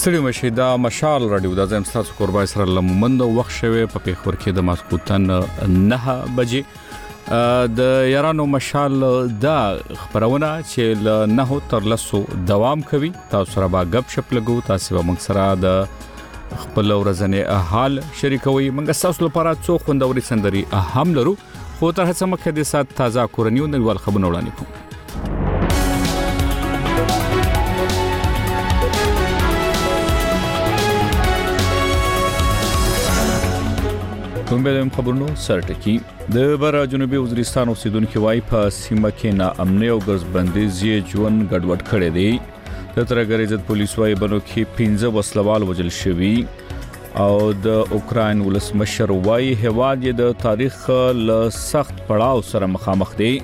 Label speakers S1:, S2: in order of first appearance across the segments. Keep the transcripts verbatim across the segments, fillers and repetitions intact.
S1: ستړي مشي دا مشال رادیو د زم تاسو قربای سره لمومند وخت شوي په پیښور کې د ماسکوتن نه بجې د یارانو مشال دا خبرونه چې ل نه تر لسو دوام کوي. تاسو سره با غب شپ لګو، تاسو به موږ سره د خپل ورځنی حال شریکوي. موږ تاسو لپاره څو خوندوري سندري هم لرو، خو تر هڅه مخکې د سات تازه کورنیو نړیوال خبرونه وړاندې کوم. کومبلم خبرونو سرټکی د بر جنوبي وزیرستان اوسیدونکو وايي په سیمه کې ناامني او ګرځبندۍ ژوند ګډوډ کړي دي. د ترګری ضد پولیس وايي بنو کې پنځه وسلوال وژل شوي او د اوکراین ولسمشر وايي هواد یې د تاریخ له سخت پړاو سره مخامخ دی.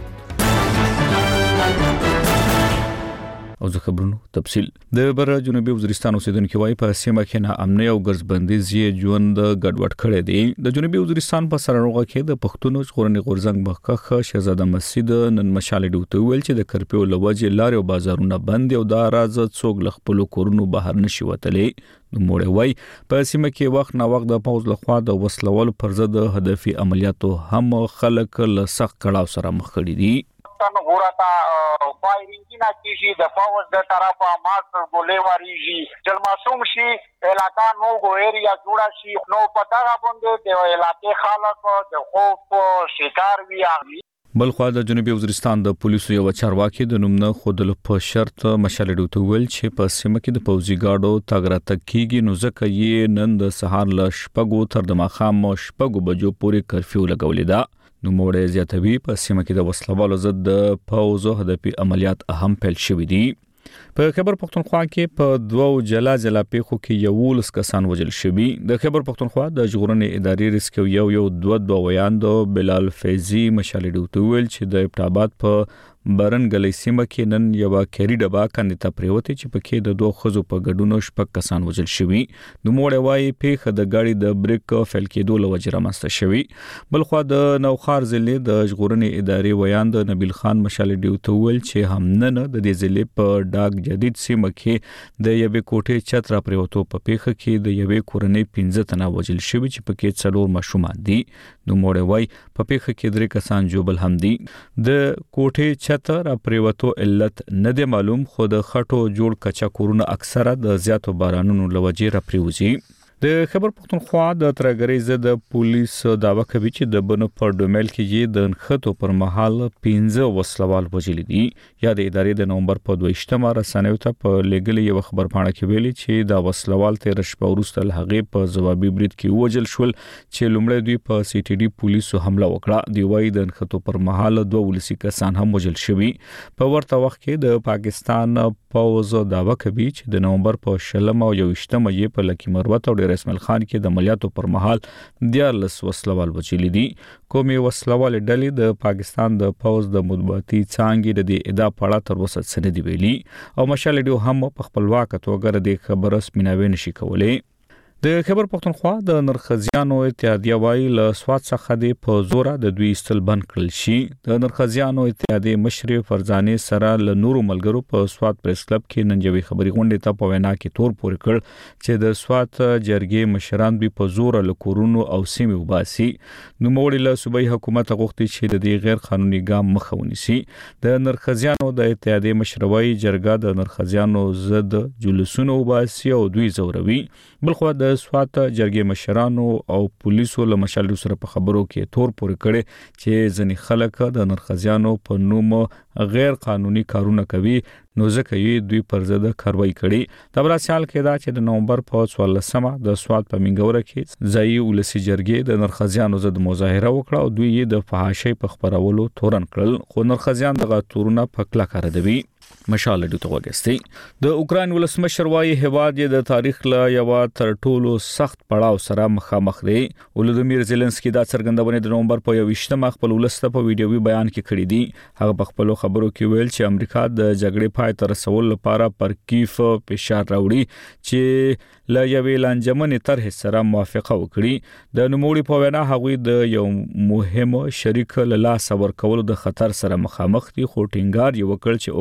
S1: او د خبرونو تفصيل د بر جنوبي وزیرستان اوسیدونکو وايي په سیمه کې ناامني او ګرځبندۍ ژوند ګډوډ کړي دي. د جنوبي وزیرستان په سرروغه کې د پښتون ژغورنې غورځنګ مخکخ شهزاده مسجد نن مشالې ډوته ویل چې د کرپیو لوجه لارې او بازارونه بند او دا راز څوک لخپل کورونو بهر نشي وتلې. نو موړ وای په سیمه کې وخت نه وخت د پوز لخوا د وسلوال پر ضد هدفي عملیاتو هم خلک له سخت کړهو سره مخ کړي دي.
S2: نو ورته فایرینګ نه کیږي د فوز د طرفه ماستر ګولې واریږي چې معصوم شي علاقہ نو ګو ایریا جوړا شي نو پتا غوندې د علاقې خلک د خوف شکار وي.
S1: بلخوا د جنوبي وزیرستان د پولیسو یو چارواکي د نومنه خودل په شرط مشالې ډوته ویل چې په سیمه کې د پوزي گاډو تاګرات کیږي نو ځکه یې نن د سهار ل شپږو تر د ماخام شپږو بجو پورې کرفیو لګولې ده. نو موړې زیاتوي په سیمه کې د وسلوالو ضد د پوزو هدفي عملیات اهم پیل شوې دي. په خیبر پختونخوا کې په دوو جلا جلا پیښو کې یو لس کسان وژل شوي. د خیبر پختونخوا د ژغورنې ادارې ریسکو یو یو دوه دوه ویاندو بلال فیضی مشالې ډوته ویل چې د ابتابات په برنګلې سیمه کې نن یو کری ډبا کاندې تپریوتي چې پکې د دوه خزو په ګډونو شپږ کسان وژل شوي. نو موړې وایي پیښه د gaړي د بریک فیل کېدو لوجه رامسته شوي. بلخوا د نوخار ضلع د ژغورنې ادارې ویاند نبیل خان مشالې ډوته ویل چې هم نن د دې ضلع په ډاګ جدید سیمه کې د یوې کوټې چت را پریوتو په پیښه کې د یوې کورنۍ پنځه تنه وژل شوي چې پکې څلور ماشومان دي. نو موړې وایي په پیښه کې درې کسان جوبل هم دي. د کوټې چتر پریوتو علت نه دی معلوم، خو د خټو جوړ کچا کورونه اکثره د زیاتو بارانونو لوجه را پریوزي. د خبر پختونخوا د ترګری ضد پولیس داوا کوي چې د بنو پر ډومل کې د خطو پر مهال پنځه وسلوال وژل دي. یا د ادارې د نومبر په دویشتمه رسنیو ته په لګلې یو خبر پاڼه کې ویلي چې دا وسلوال تیر شپه وروسته لهغه په جوابي برید کې وژل شول چې لومړی دوی په سی ټي ډي پولیسو حمله وکړه. دی وايي د خطو پر مهال دوه ولسی کسان هم وژل شوي. په ورته وخت کې د پاکستان پوز داوا کوي چې د نومبر په شلم او یوشتمه یې په لکی مروت او اسماعیل خان کې د عملیاتو پر مهال دیارلس وسلوال وژل دي. کومي وسلوال ډلې د پاکستان د پوز د مطبوعاتي څانګې د دې ادعا په اړه تر اوسه څه نه دی ویلي او مشال ډیو هم په خپلواک توګه د خبره سپیناوي نشي کولای. د خبر پختونخوا د نرخزیانو اتحادیه وايي له سواد څخه د په زوره د دوی استل بند کړل شي. د نرخزیانو اتحادیه مشر فرزانه سره له نورو ملګرو په سواد پریس کلب کې نن یوې خبري غونډه ته په وینا کې تور پورې کړ چې د سواد جرګې مشران به په زوره له کورونو او سیمه وباسي. نو موړي له صوبایي حکومت غوښتي چې د دې غیر قانوني ګام مخه ونیسي. د نرخزیانو د اتحادیه مشروي جرګه د نرخزیانو ضد جلوسونه وباسي او دوی زوروي. بلخو د سوات جرګې مشرانو او پولیسو له مشالو سره په خبرو کې تور پورې کړي چې ځنې خلک د نرخزیانو په نوم غیر قانوني کارونه کوي نو ځکه یې دوی پر ضد کاروایی کړي. د بل سال کې دا چې د نومبر په څوارلسمه د سوات په منګوره کې ځایي ولسی جرګې د نرخزیانو ضد مظاهره وکړه او دوی یې د فحاشۍ په خبرولو تورن کړل، خو نرخزیان دغه تورونه په کلکه ردوي. مشال ډوته وګستي د اوکراین ولسمشر وايي هواد یې د تاریخ له یو تر ټولو سخت پړاو سره مخامخ دی. ولودمیر زيلنسکي دا څرګندونه د نومبر په یوشتمه خپل ولسته په ویډیوي بیان کې کړې دي. هغه په خپل خبرو کې ویل چې امریکا د جګړې پای ته رسول لپاره پر کیف فشار راوړي چې له یوې لانجمنې طرح سره موافقه وکړي. د نوموړي په وینا هغوی د یو مهم شریک له لاس ورکولو د خطر سره مخامخ دي، خو ټینګار یې وکړ چې اوکراین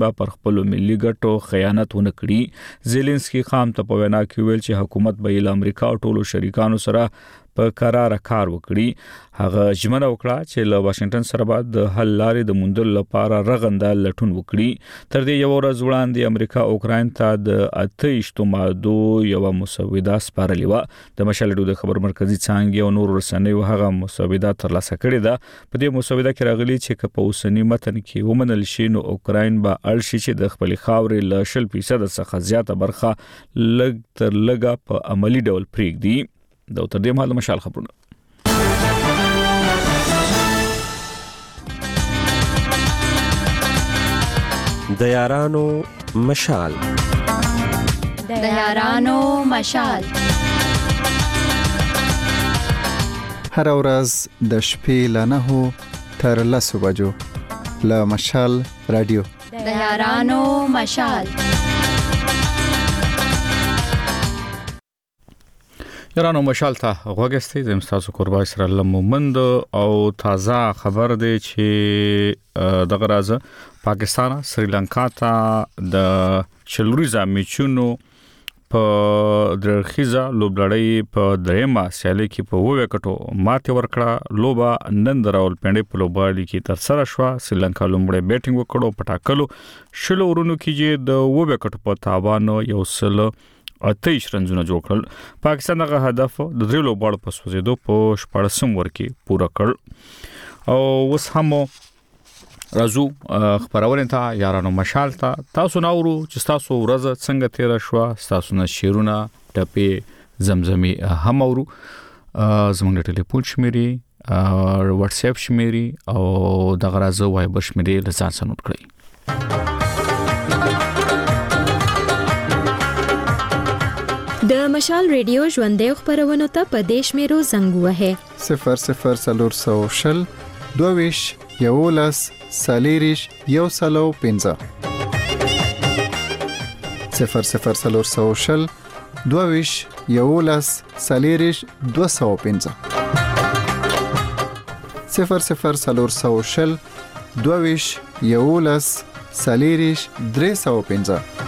S1: به پر خپل ملي ګټو خیانت ونه کړي. زيلنسکي خام ته په وینا کې ویل چې حکومت به له امریکا او ټولو شریکانو سره په قرار کار وکړي. هغه ژمنه وکړه چې له واشنگټن سره به د حل لارې د موندلو لپاره رغنده لټون وکړي. تر دې یو ورځ وړاندې امریکا اوکراین ته د اته مادو یو مسوده سپارلې و. د مشال د خبر مرکزی څانګې او نور رسنیو هغه مسوده ترلاسه کړې ده. په دې مسوده کې راغلي چې په اوسنی متن کې ومنل شي نو اوکراین به اړ شي چې د خپل خاورې له شل فیصد څخه زیاته برخه لږ تر لږه په عملی ډول پریږدي. دا تر دې مهال مشال خبرونه.
S3: د یارانو مشال
S4: د یارانو مشال
S5: هر ورځ د شپې له نهو تر لسو بجو له مشال رادیو
S4: د یارانو مشال.
S1: یارانو مشال ته غوږستئ. زم تاسو قربای سره لمومند او تازه خبر دی چې دغه راځه پاکستان سریلانکا ته د چلوریزا میچونو په درخیزه لوبلړۍ په دریمه سیالي کې په وو وکټو ماته ورکړه. لوبا نن دراول پنده په لوبړی کې تر سره شو. سریلانکا لومړی بیټینګ وکړو په ټاکلو شلو ورونو کې چې د وو وکټو په تاوان یو سل اته رنزونه جوړ کړل. پاکستان دغه هدف د درې لوبړو په سوزیدو په شپږم ور کې پوره کړ. او اوس هم راځو خبرونه ته یارانو مشال ته. تاسو نورو چې تاسو ورځ څنګه تیر شو، تاسو نه شیرونه ټپي زمزمي هم اورو. زموږ د ټلیفون شمیرې او واتس اپ شمیرې او دغه راځو وایبر شمیرې لزان سنوټ کړئ.
S6: د مشال ریډیو ژوندې خبرونه ته په دیش میرو زنګ وه
S5: صفر صفر سلور سو شل دوویش یولس سالیریش یو سلو پنځه صفر صفر سلور سو شل دوویش یولس سالیریش دو سو پنځه صفر صفر سلور سو شل دوویش یولس سالیریش درې سو پنځه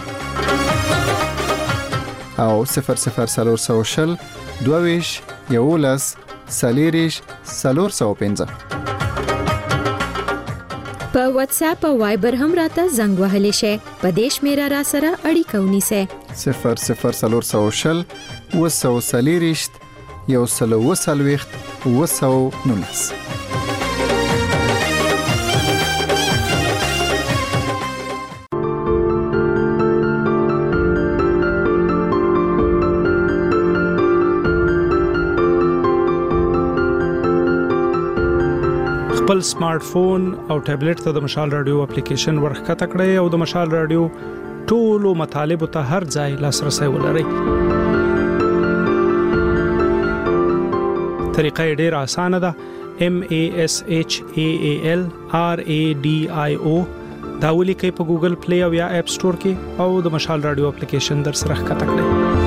S5: او صفر صفر سلور سو شل دوویش یولس سالیریش سلور سو پنځه.
S6: په واتس اپ او وایبر هم راته زنګ وهلی شي. په دیش میرا را سره اړیکه ونیسه.
S5: صفر صفر سلور سو شل وسو سالیریش یو سلو وسلويخت وسو نونس.
S7: خپل سمارټ فون او ټابلیټ ته د مشال رادیو اپلیکیشن ورخکته کړئ او د مشال رادیو ټولو مطالب ته هر ځای لاسرسي ولرئ. طریقه ډېره اسانه ده. M A S H A A L R A D I O دا ولیکئ په ګوګل پلی او یا اپ سٹور کې او د مشال رادیو اپلیکیشن در سره ښکته کړئ.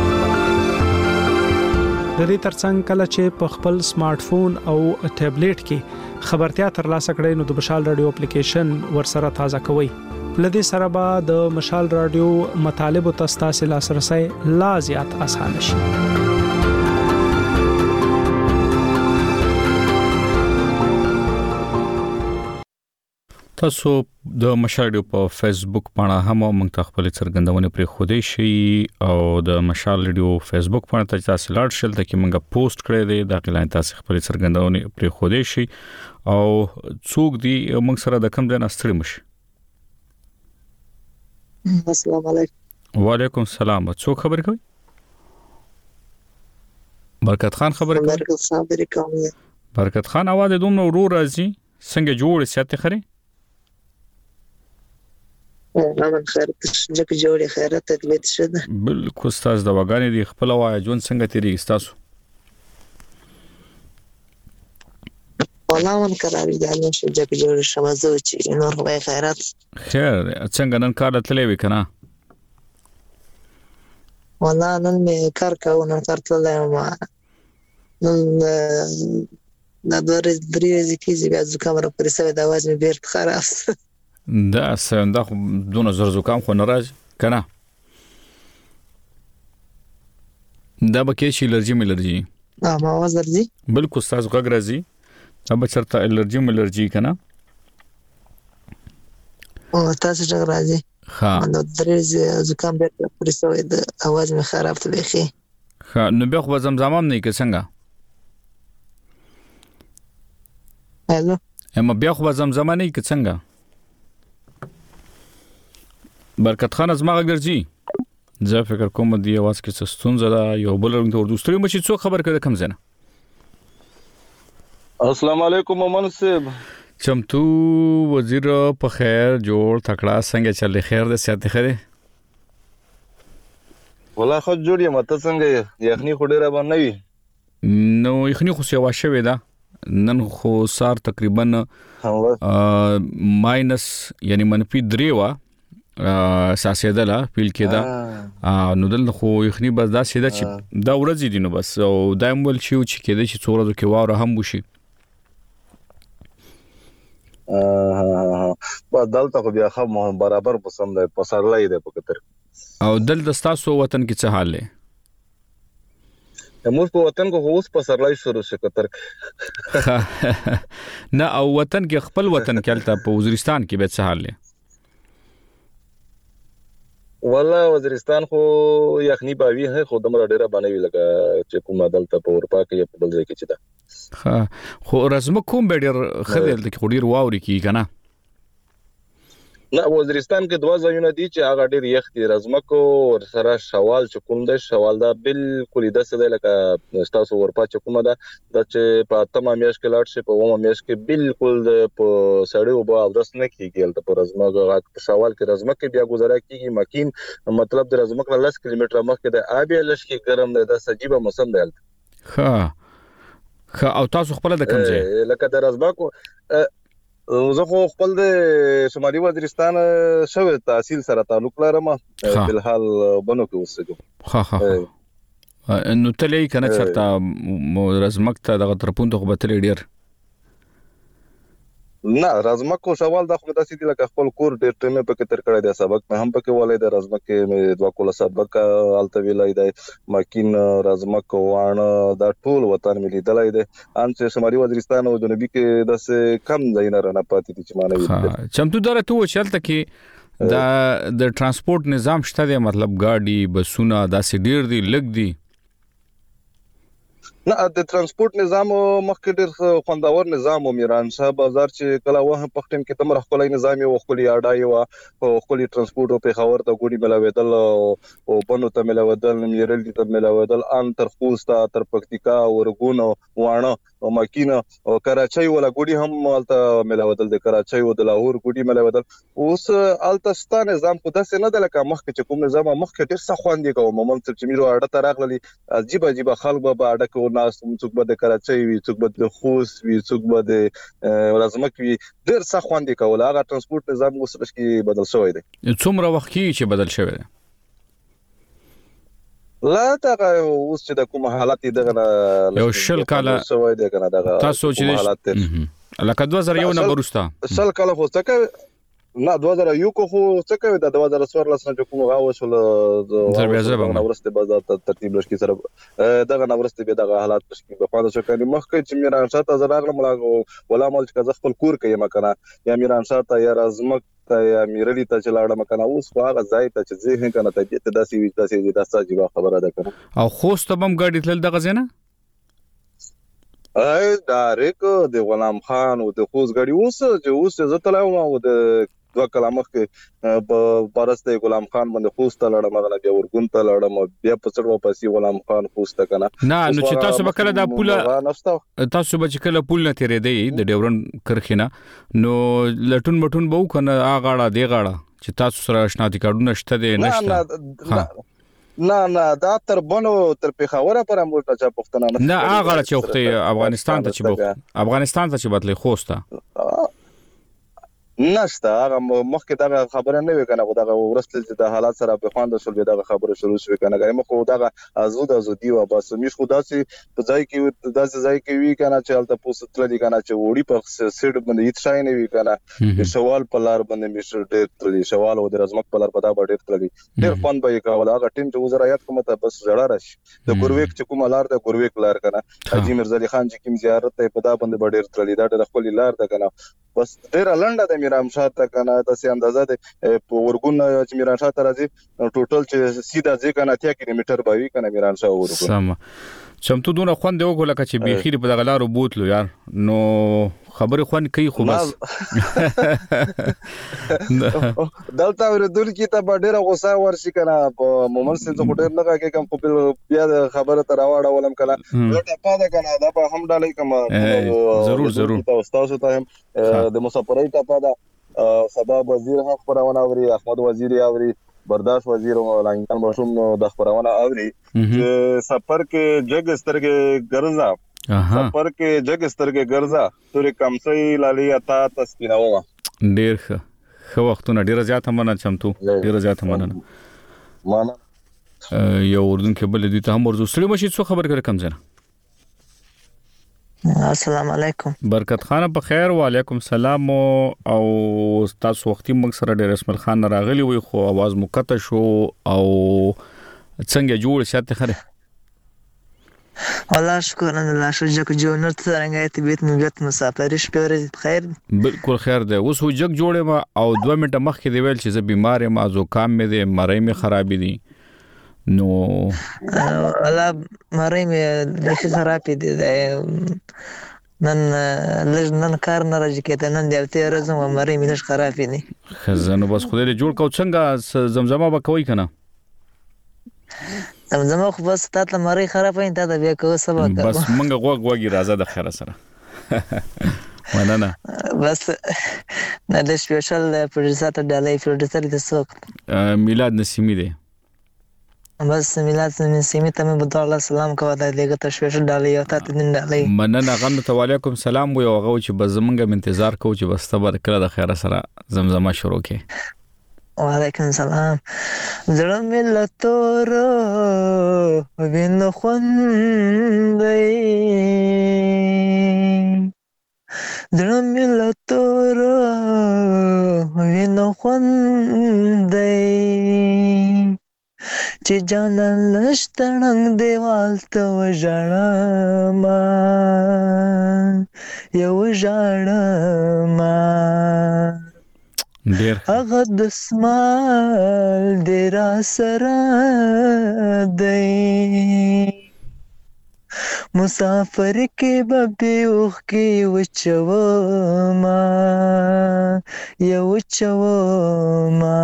S7: د دې ترڅنګ کله چې په خپل سمارټ فون او ټابلیټ کې خبرتیا ترلاسه کړئ نو د مشال رادیو اپلیکیشن ورسره تازه کوئ. لدې سره به د مشال رادیو مطالب او تاسو لاسرسي لا زیات آسان شي.
S1: تاسو د مشال رادیو په فیسبوک باندې هم موږ ته خپل څرګندونه پرې خوده شي او د مشال رادیو فیسبوک باندې تاسو لاړ شئ ته کې موږ پوسټ کړی دی دا کله تاسو خپل څرګندونه پرې خوده شي او څوک دی موږ سره د کوم ځای نستړي مشي.
S8: السلام علیکم.
S1: وعلیکم السلام. څوک خبر کوي؟ برکت خان خبر کوي.
S8: برکت خبر کوي.
S1: برکت خان اواز دومره ورو راځي څنګه جوړ سیاته خري؟
S8: امن خیرت ځکه جوړه خیرت تدویت شده.
S1: بالکل تاسو د وګانې دی خپل وای جون څنګه تیری تاسو؟
S8: والله من قرار دی نو چې ځکه جوړه شمزه چې نور وای خیرت.
S1: خیر څنګه نن کار تللی وکنه؟
S8: والله نن مې کار کوم نن کار تللی ما نن د دوه درې ورځې کې بیا ځکه مر پر سوي د اواز مې بیرته خراب.
S1: دا سنده دونه زر زکام خو نه راځي کنه دا به کې شي الرجی ملرجی
S8: ها ما आवाज درځي
S1: بالکل تاسو غږ راځي دا به چرته الرجی ملرجی کنه
S8: او تاسو څنګه راځي
S1: ها
S8: نو درې زکام به پرسوي د आवाज مې خراب ته بخي
S1: ها نو بیا خو زمزمه هم نه کې څنګه
S8: هالو
S1: اما بیا خو زمزمه نه کې څنګه برکت خان از ما غږرځي زه فکر کوم دی आवाज کې څه ستونزه ده یو بل رنګ ته ورډوستري مشي څو خبر کړه کم زنه
S9: السلام علیکم مومن صاحب
S1: چمتو وزیر په خیر جوړ تکړه څنګه چلې خیر ده ساتي خره
S9: ولا خو جوړ یم ته څنګه یخني خډيره باندې وي
S1: نو یخني خو سیوا شوې ده نن خو سار تقریبا ماینس یعنی منفي درې وا ساسیدله فیل کېدا نو دل خو یخني بس دا سیده چې دا ورځې دي نو بس او دایم ول شي چې کېده چې څوره کې واره هم وشي
S9: ها په دلته خو بیا خو برابر پسند ده پسرلای ده په کتر
S1: او دل د تاسو وطن کې څه حال دی
S9: موږ په وطن کو اوس پسرلای شروع شو کتر
S1: نه او وطن کې خپل وطن کې الته په وزیرستان کې به څه حال دی
S9: والله وزیرستان خو یخنی باوی ہے خو دمر ډیره باندې لګا چې کوم دلته په اروپا کې په بل ځای کې چي دا
S1: ها خو رزم کوم به ډیر خدل د خډیر واوري کی کنه
S9: نه وزیرستان کې دوا ځایونه دي چې هغه ډیر یخ دي رزمکو ور سره شوال چې کوم د شوال دا بالکل د څه لکه تاسو ورپا چې کومه دا چې په تمام میاش کې لاړ شي په ومه میاش کې بالکل په سړیو به اورس نه کیږي د رزمکو په شوال کې رزمکه بیا گزاره کیږي مکین مطلب د رزمکو لس کیلومتر مخکې د آبی لش کې ګرم د سجيبه موسم دی
S1: ها ها او تاسو خپل د کوم ځای
S9: لکه د رزمکو زه خو خپل د شمالي وزیرستان شوه تحصیل سره تعلق لرم په حال بنو کې اوسېږم
S1: ها ها نو تلې کنه چرته رزمک ته دغه ترپون ته خبرته ډیر
S9: نه رزمکو شوال د خو د سیدی لکه خپل کور ډیر ټیمه په کې تر کړی د سبق مې هم پکې ولې د رزمکه مې دوا کوله سبق الته ویلای دی ماکین رزمکو وانه د ټول وطن ملي دلای دی ان چې شمالي وزیرستان او جنوبي کې د کم ځای نه رانه پاتې دي چې معنی
S1: چمتو دره ته چلته کې دا د ترانسپورت نظام شته دی مطلب ګاډي بسونه داسې ډیر دي لګ دي
S9: نه د ترانسپورت نظام مخکې ډېر خوندور نظام و میران شاه بازار چې کله وه په ټیم کې تمره خپلای نظام یو خپلې اډای و او خپلې ترانسپورت په خبر ته ګوډي ملاویدل او بنو ته ملاویدل میرل ته ملاویدل ان تر خوستا تر پکتیکا ورګون وانه او ماکینه او کراچۍ ولا ګوډي هم الته ملاویدل د کراچۍ او د لاهور ګوډي ملاویدل اوس الته ستانه نظام خو داسې نه د لکه مخکې چې کوم نظام مخکې ډېر څه خوندې کوم مومن چې میرو اډه ته راغلي عجیب عجیب خلک به اډه کې ناس څوک به د کراچۍ وي څوک به د خوست وي څوک به د رزمک وي ډېر څه خوندې کول هغه ترانسپورت نظام اوس کې بدل شوی دی
S1: څومره وخت کې چې بدل شوی دی
S9: لا تا اوس چې د کوم حالت دغه
S1: یو شل کاله
S9: شوی دی کنه دغه
S1: تاسو چې لکه دوه زره یو نمبر وستا
S9: شل کاله خو څه نه دوه زره یو کو خو څه کوي د دوه زره څوارلس نه کوم غاوښل د نورسته بازار ترتیب لشکې سره دغه نورسته به دغه حالات تشکیل په پاده شو کني مخکې چې میران شاه ته زراغله ملا ولا مال چې خپل کور کوي مکنه یا میران شاه ته یا رزمک ته یا میرلی ته چې لاړه مکنه اوس هغه ځای ته چې ذهن کنه ته داسې وي داسې داسې جواب خبره ده کنه
S1: او خوست بم ګاډي تل دغه زنه
S9: ای ډایرک د غلام خان او د خوست ګاډي اوس چې اوس زه تلاوم او د دوه کلامه کې په بارسته غلام خان باندې خوست لړم غلا بیا ورګون ته لړم بیا په څړو پسې غلام خان خوست کنه
S1: نه نو چې تاسو به کله د پوله تاسو به چې کله پول نه تیرې دی د ډیورن کرخینه نو لټون مټون به کنه اغاړه دی غاړه چې تاسو سره شناختی کارډونه شته دی نشته
S9: نه نه دا تر بنو تر پیښور پر امور ته پښتنه
S1: نه اغاړه چې وخت افغانستان ته چې افغانستان ته چې بدلې خوسته
S9: نشته هغه مخکې دا خبره نه وی کنه خو دا ورسته د حالات سره په خواند شول به دا خبره شروع شوه کنه غره مخ دا ازود ازودي و بس مش خدا سي په ځای کې دا ځای کې وی کنه چې الته پوسټل دي کنه چې وړي په سیټ باندې هیڅ شای نه وی کنه شوال په لار باندې مشر ډېر تللی شوال او د رزمک په لار په دا ډېر تللی ډېر فن به کاول هغه ټیم چې وزرایات کومه ته بس جړه راشي د ګورویک چې کومه لار د ګورویک لار کنه حاجی مرزا علي خان چې کوم زیارت ته په دا باندې ډېر تللی دا د خپل لار ته کنه بس ډېر لنډه د میرام شاه ته کنه تاسو اندازه ده په ورګون چې میران شاه ته راځي ټوټل چې سیده ځي کنه اتیا کیلومتر باوي کنه میران شاه ورګون
S1: سم چمتو دونه خوند دی وګول کچې بخیر په دغلارو بوتلو یار نو خبره خوان کوي خو بس
S9: دلته وردل کی ته ډېر غوسه ورشي کنه په مومن سنت خټر لگا کې کوم په بیا خبره تر واړه ولم کنه لټه پاده کنه دا په هم ډالې کوم
S1: ضرور ضرور
S9: تاسو ته هم د مسافرۍ ته پاده سبا وزیر هم خبرونه اوري احمد وزیر اوري برداشت وزیر او لنګان مشوم د خبرونه اوري چې سفر کې جګ ستر کې ګرځا سفر کې جګ ستر کې ګرځا تورې کمسي لالي اتا تسپیناوه
S1: ډېر ښه وختونه ډېر زیات مننه چمتو ډېر زیات مننه
S9: معنا
S1: یو اردن کې بل دي ته هم ورزو سړي مشي څو خبر کړ کم زنه
S8: السلام علیکم
S1: برکت خان په خیر و علیکم السلام او تاسو وختي موږ سره ډېر اسمل خان راغلی وي خو आवाज مقطع شو او څنګه جوړ شاته خره
S8: الله شکر الله شجک جوړ څنګه ته بیت مګت مسافر شپه خیر
S1: بالکل خیر ده اوس هو جګ جوړه ما او دوه منټه مخکې دی ویل چې زه بیمار یم ازو کام مې دی مړی مې خراب دي نو
S8: الله مړی مې د خراب دي نن لږ نن کار نه راځي کېته نن دی ته راځم مړی مې لږ خراب دي
S1: خزانه بس خو دې جوړ کو څنګه زمزمه به کوي کنه
S8: زمزمه خو بس تاسو مړی خراب وین ته بیا کو سبا
S1: بس منګه غوګ غوګي راځه د خیره سره مننه
S8: بس نه د سپیشل پروډوسر ته ډالۍ پروډوسر د څوک
S1: میلاد نسیمی دی
S8: بس میلاد نسیمی ته مې بده الله سلام کوه د دې ته سپیشل ډالۍ او ته دین ډالۍ
S1: مننه غم ته وعلیکم سلام و یو غو چې بزمنګ انتظار کو چې بس تبر کړه د خیره سره زمزمه شروع کې
S8: وعلیکم السلام زړه مې لتور وینو خوندې زړه مې لتور وینو خوندې چې جانان لشتنګ دیوال ته وژړما یو ژړما
S1: ډېر
S8: هغه د سمال ډېر سره دی مسافر کې به اوخ کې وچوما یو وچوما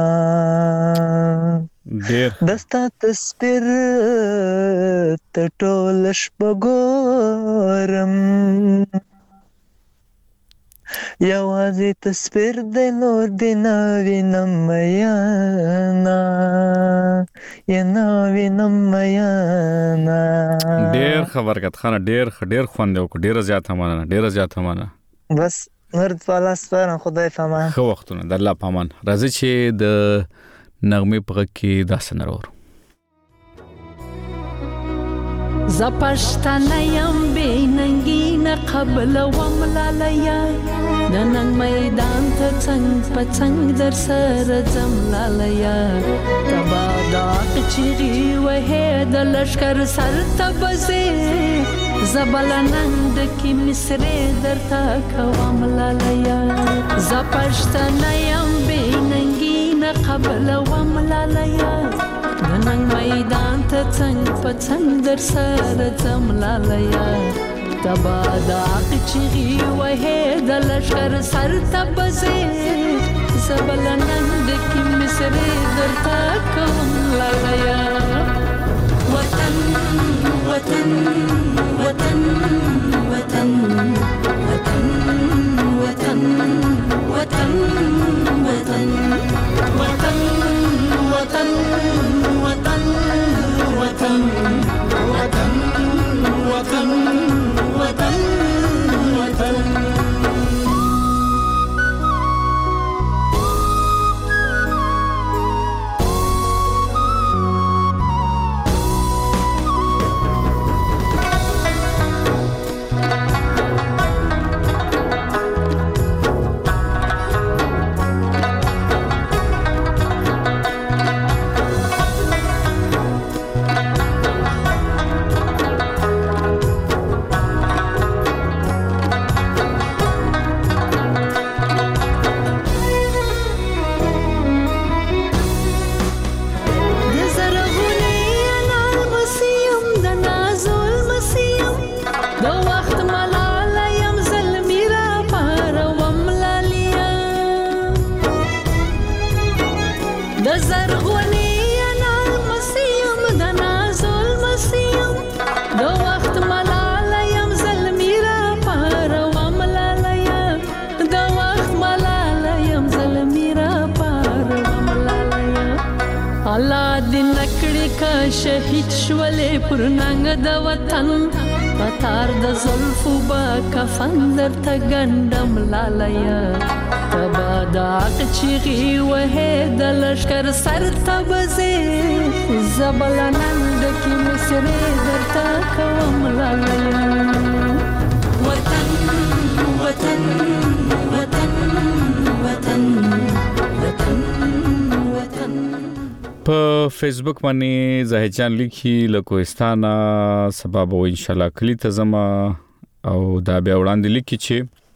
S1: ډېر
S8: دستا تصویر ته ټول شپه ګورم یوازې تصویر د نور د نوینم میانا یا نوینم میانا
S1: ډېر خبرګت خانه ډېر ډېر خوند او ډېر زیات مننه ډېر زیات مننه
S8: بس مرد فالا سپارم خدای پامان
S1: خو وختونه د الله پامان راځي چې د نغمه په کې داسې نرور
S10: زپشتنه یم بیننګینه قبل وملالیا د نن میدان ته څنګ په څنګ در سره ځم لالیا تبا داق چیغي وه د لشکر سر ته بزې زبل نند کی مصرې درته کوم لالیا زپشتنه یم بیننګینه قبل وملالیا نن میدان ته څنګ په څنګ در سره ځم لالیا تبا داق چیغي وه د لشکر سر ته بزې زبل نند کی مصرې درته کوم لالیا وطن وطن وطن وطن وطن وطن وطن وطن وطن وطن وطن وطن وطن وطن وطن وطن د زرغونی انا مسیم د نازل مسیم د وخت ملاله یم زلمی را پاروم لاله د وخت ملاله یم زلمی را پاروم لاله الله دې نکړي کا شهید شولې پر ننګ د وطن پتار د زلفو با کفن در تا گندم لاله تبا دا چیغي وه د لشکر سر تبزه زبلنند کی مصری در تا کوم لاله وطن وطن وطن وطن وطن وطن.
S1: په فیسبوک باندې زاهدجان لیکي له کوهستانه سبب و ان شاء الله کلی ته زما او دا بیا وړاندې لیکي چې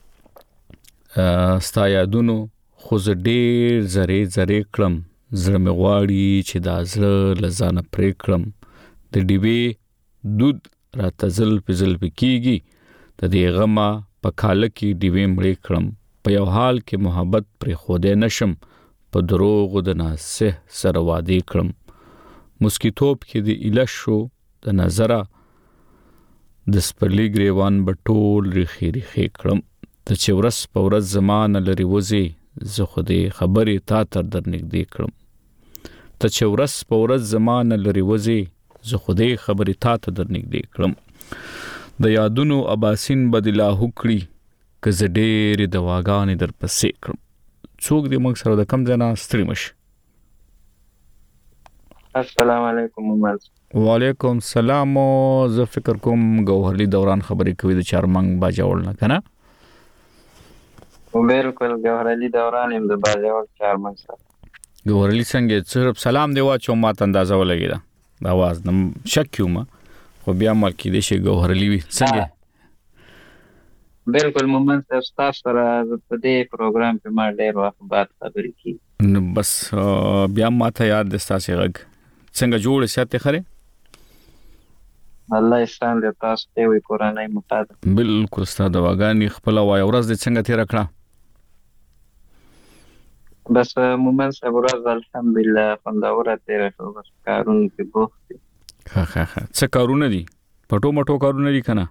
S1: ستا یادونو خو زه ډېر زری زری کړم زړه مې غواړي چې دا زړه له ځانه پرې کړم د ډیوې دود راته زلفې زلفې کېږي د دې غمه په کاله کې ډیوې مړې کړم په یو حال کې محبت پرېښودی نشم په دروغو د ناصح سره وعدې کړم مسکیتوب کې د ایله شو د نظره د سپرلي ګریوان به ټول ریخي ریخي کړم ته چې ورځ په ورځ زمانه لري وځي زه خو دې خبرې تا تر در نږدې کړم ته چې ورځ په ورځ زمانه لري وځي زه خو دې خبرې تا ته در نږدې کړم د یادونو اباسین به دې لاهو کړي که زه ډېرې دواګانې در پسې کړم څوک دې موږ سره د کم ځای نه ستړي مشي.
S11: السلام علیکم مومن.
S1: وعلیکم السلام. زه فکر کوم ګوهرلی دوران خبرې کوي د چارمنګ باجوړ نه کنه؟
S11: بالکل ګوهرلی دوران هم د باجوړ چارمنګ سره.
S1: ګوهرلی څنګه صرف سلام دی واچو ماته اندازه ولګی دا د आवाज نم شک کیوم خو بیا مل کې دې شي ګوهرلی وي څنګه؟
S11: بالکل مومن صاحب تاسو سره په دې پروګرام کې ما ډېر وخت بعد خبرې کی
S1: نو بس بیا ماته یاد د تاسو غږ څنګه جوړ ساتي خره
S11: الله احسان دې تاسو ته وي قرآني مطابق
S1: بالکل ستاسو دواګانی خپل وای ورځ دې څنګه تیر کړه
S11: بس مومن صاحب ورځ الحمدلله خوندوره تیر شو بس کارونه کې بوخت
S1: ها ها ها څه کارونه دي پټو مټو کارونه دي کنه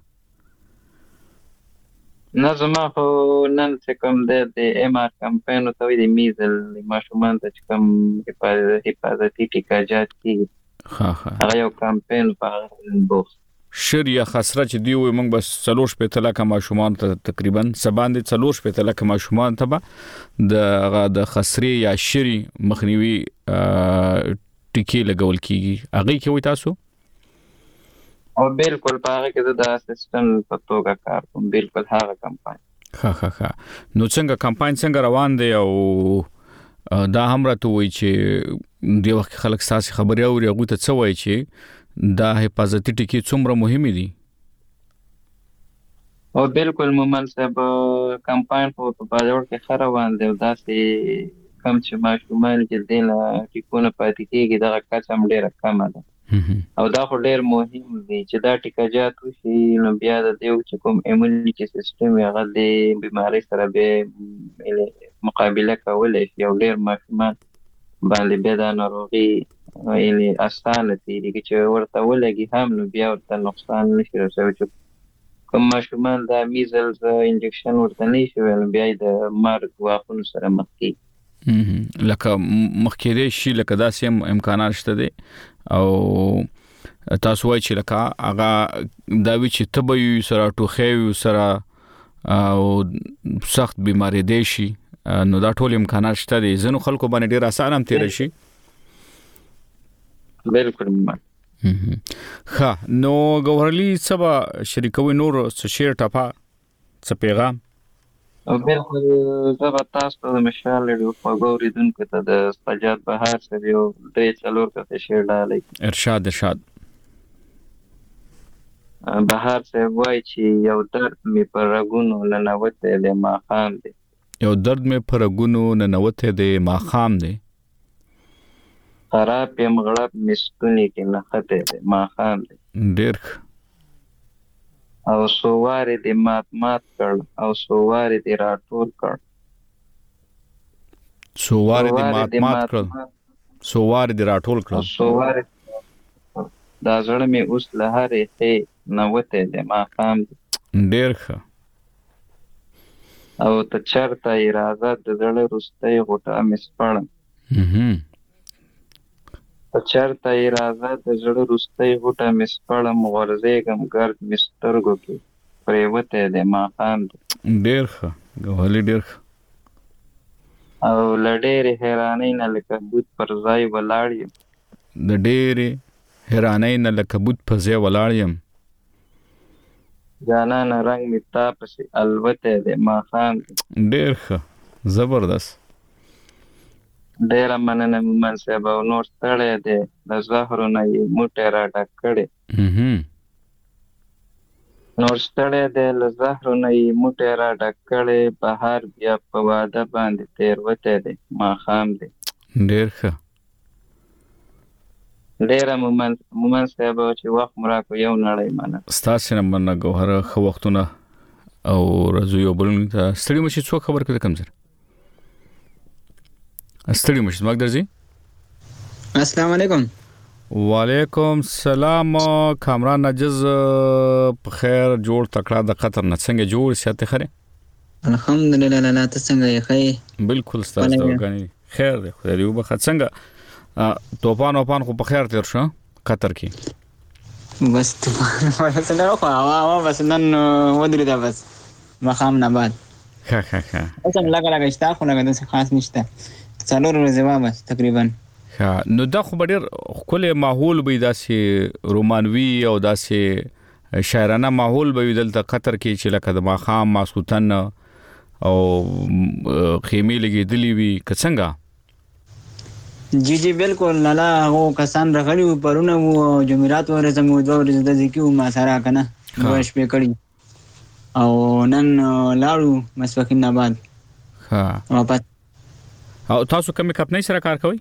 S11: نه زما خو نن چې کوم د ایم آر کمپاین او توې د میزل ماشومان ته کوم حفاظتي ټیکاجات کی
S1: ها ها
S11: هغه یو کمپاین په بوخ
S1: شریه خسره چې دی وي موږ بس څلور شپې تل کا ماشومان ته تقریبا سبان دي څلور شپې تل کا ماشومان ته د د خسرې یا شری مخنیوي ټیکي لګول کیږي هغه کې وي تاسو
S11: او بالکل پاره کې د اسسټنټ په توګه کار کوم بالکل هغه کمپاین
S1: ها ها ها نو څنګه کمپاین څنګه روان دی او دا هم راته وایي چې دی وخت خلک ساسي خبري اوري هغه ته څه وایي چې دا حفاظتي ټکی څومره مهمه دي
S11: او بالکل مومن صاحب کمپاین په باجوړ کې خروان دی او داسې کم چې ماشومان کې دینه ټیکونه پاتې کېږي دا کچم ډیره کم ده او دا خو ډیر مهم دی چې دا ټیکاجات وشي نو بیا د دیو چې کوم ایمونیټي سیستم هغه د بیماری سره به مقابله کولای شي او ډیر ماشومان باندې به دا ناروغي یعنی اسانه دي چې ورته ولګي هم نو بیا ورته نقصان نشي رسوي چې کوم ماشومان دا میزلز انجکشن ورته نشي ول بیا د مرګ واقعو سره مخ کی
S1: لکه مخکې شي لکه داسې امکانات شته دي او تاسو وایي چې لکه هغه دا وی چې تبوي سره ټوخي سره او سخت بیماری دي شي نو دا ټول امکانات شته دي زنو خلکو باندې ډیر آسان هم تیر شي
S11: بالکل
S1: ها نو ګوهرلی سبا شریکوي نور څه شیر ټپا څه پیغام
S11: او بالکل زه تاسو ته مشال لري په ګوري دونکو ته د سجاد بهار سره یو درې څلور کته شیر ډالې
S1: ارشاد ارشاد
S11: بهار سره وای چې یو درد می پر رګونو لنوته له ما خام دی
S1: یو درد می پر رګونو لنوته دی ما خام دی
S11: خراب یم غړپ مستونی کې نه خته دی ما خام دی
S1: ډیر
S11: او سوواري دې مات مات کړ او سوواري دې راټول کړ
S1: سوواري دې مات مات کړ سووار دې راټول کړل
S11: سووار دا زړه مې اوس له هرې خې نه وتی دی ماښام دی
S1: ډېر ښه
S11: او ته چېرته یې راځه د زړه وروستی غوټه مې سپړم ته چېرته یې راځه د زړه وروستی غوټه مې سپړم غورځېږم ګرد مې سترګو کې پرېوتی دی ماښام دی
S1: ډېر ښه ګوهلي ډېر ښه
S11: او له ډېرې حیرانۍ نه لکه بوت پر ځای ولاړ یم
S1: د ډېرې حیرانۍ نه لکه بوت پر ځای ولاړ یم
S11: جانانه رنګ مې تا پسې الوتی دی ماښام دی
S1: ډېر ښه زبردست
S11: ډېره مننه مومن صاحب او نور ستړی دی له زهرو نه یې موټی را ډک کړی نور ستړی دی له زهرو نه یې موټی را ډک کړی بهار بیا په واده باندې تېروتی دی ماښام دی
S1: ډېر ښه
S11: ډېره مومن صاحب چې وخت مو راکړو یو نړۍ مننه
S1: ستاسې نه مننه ګوهره ښه وختونه او راځو یو بل ته ستړي مشي څوک خبر کړي کم زر ستړي مشي زما درځي
S12: السلام علیکم
S1: وعلیکم سلام کامران نجز په خیر جوړ تکړه د قطر نه څنګه جوړ سیاته خره
S12: الحمدلله لاله ته څنګه یې خې
S1: بالکل ستاسو غني خیر دی خو دې وبخښه څنګه توپان او پان خو په خیر تیر شو قطر کې
S12: بس توپان ورسره خو هوا هوا بس نن ودرې دا بس مخام نه بعد
S1: ها ها ها
S12: اوس هم لګا لګا شتا خو لګا د خاص نشته څلور ورځې وا بس تقریبا
S1: ها نو دا خو ډېر خپل ماحول به داسې رومانوي او داسې شاعرانه ماحول به دلته قطر کې چې لکه د ماخام ماسوتن او خیمه لګېدلې وي که څنګه
S12: جی جی بالکل لالا هو کسان راغلي پرونه وو جمعرات ورځ مو دوه ورځې د ذکیو ما سره کنه دوه شپې کړي او نن لاړو مسوکین نه بعد
S1: ها
S12: واپس
S1: او تاسو کوم کمپنۍ سره کار کوئ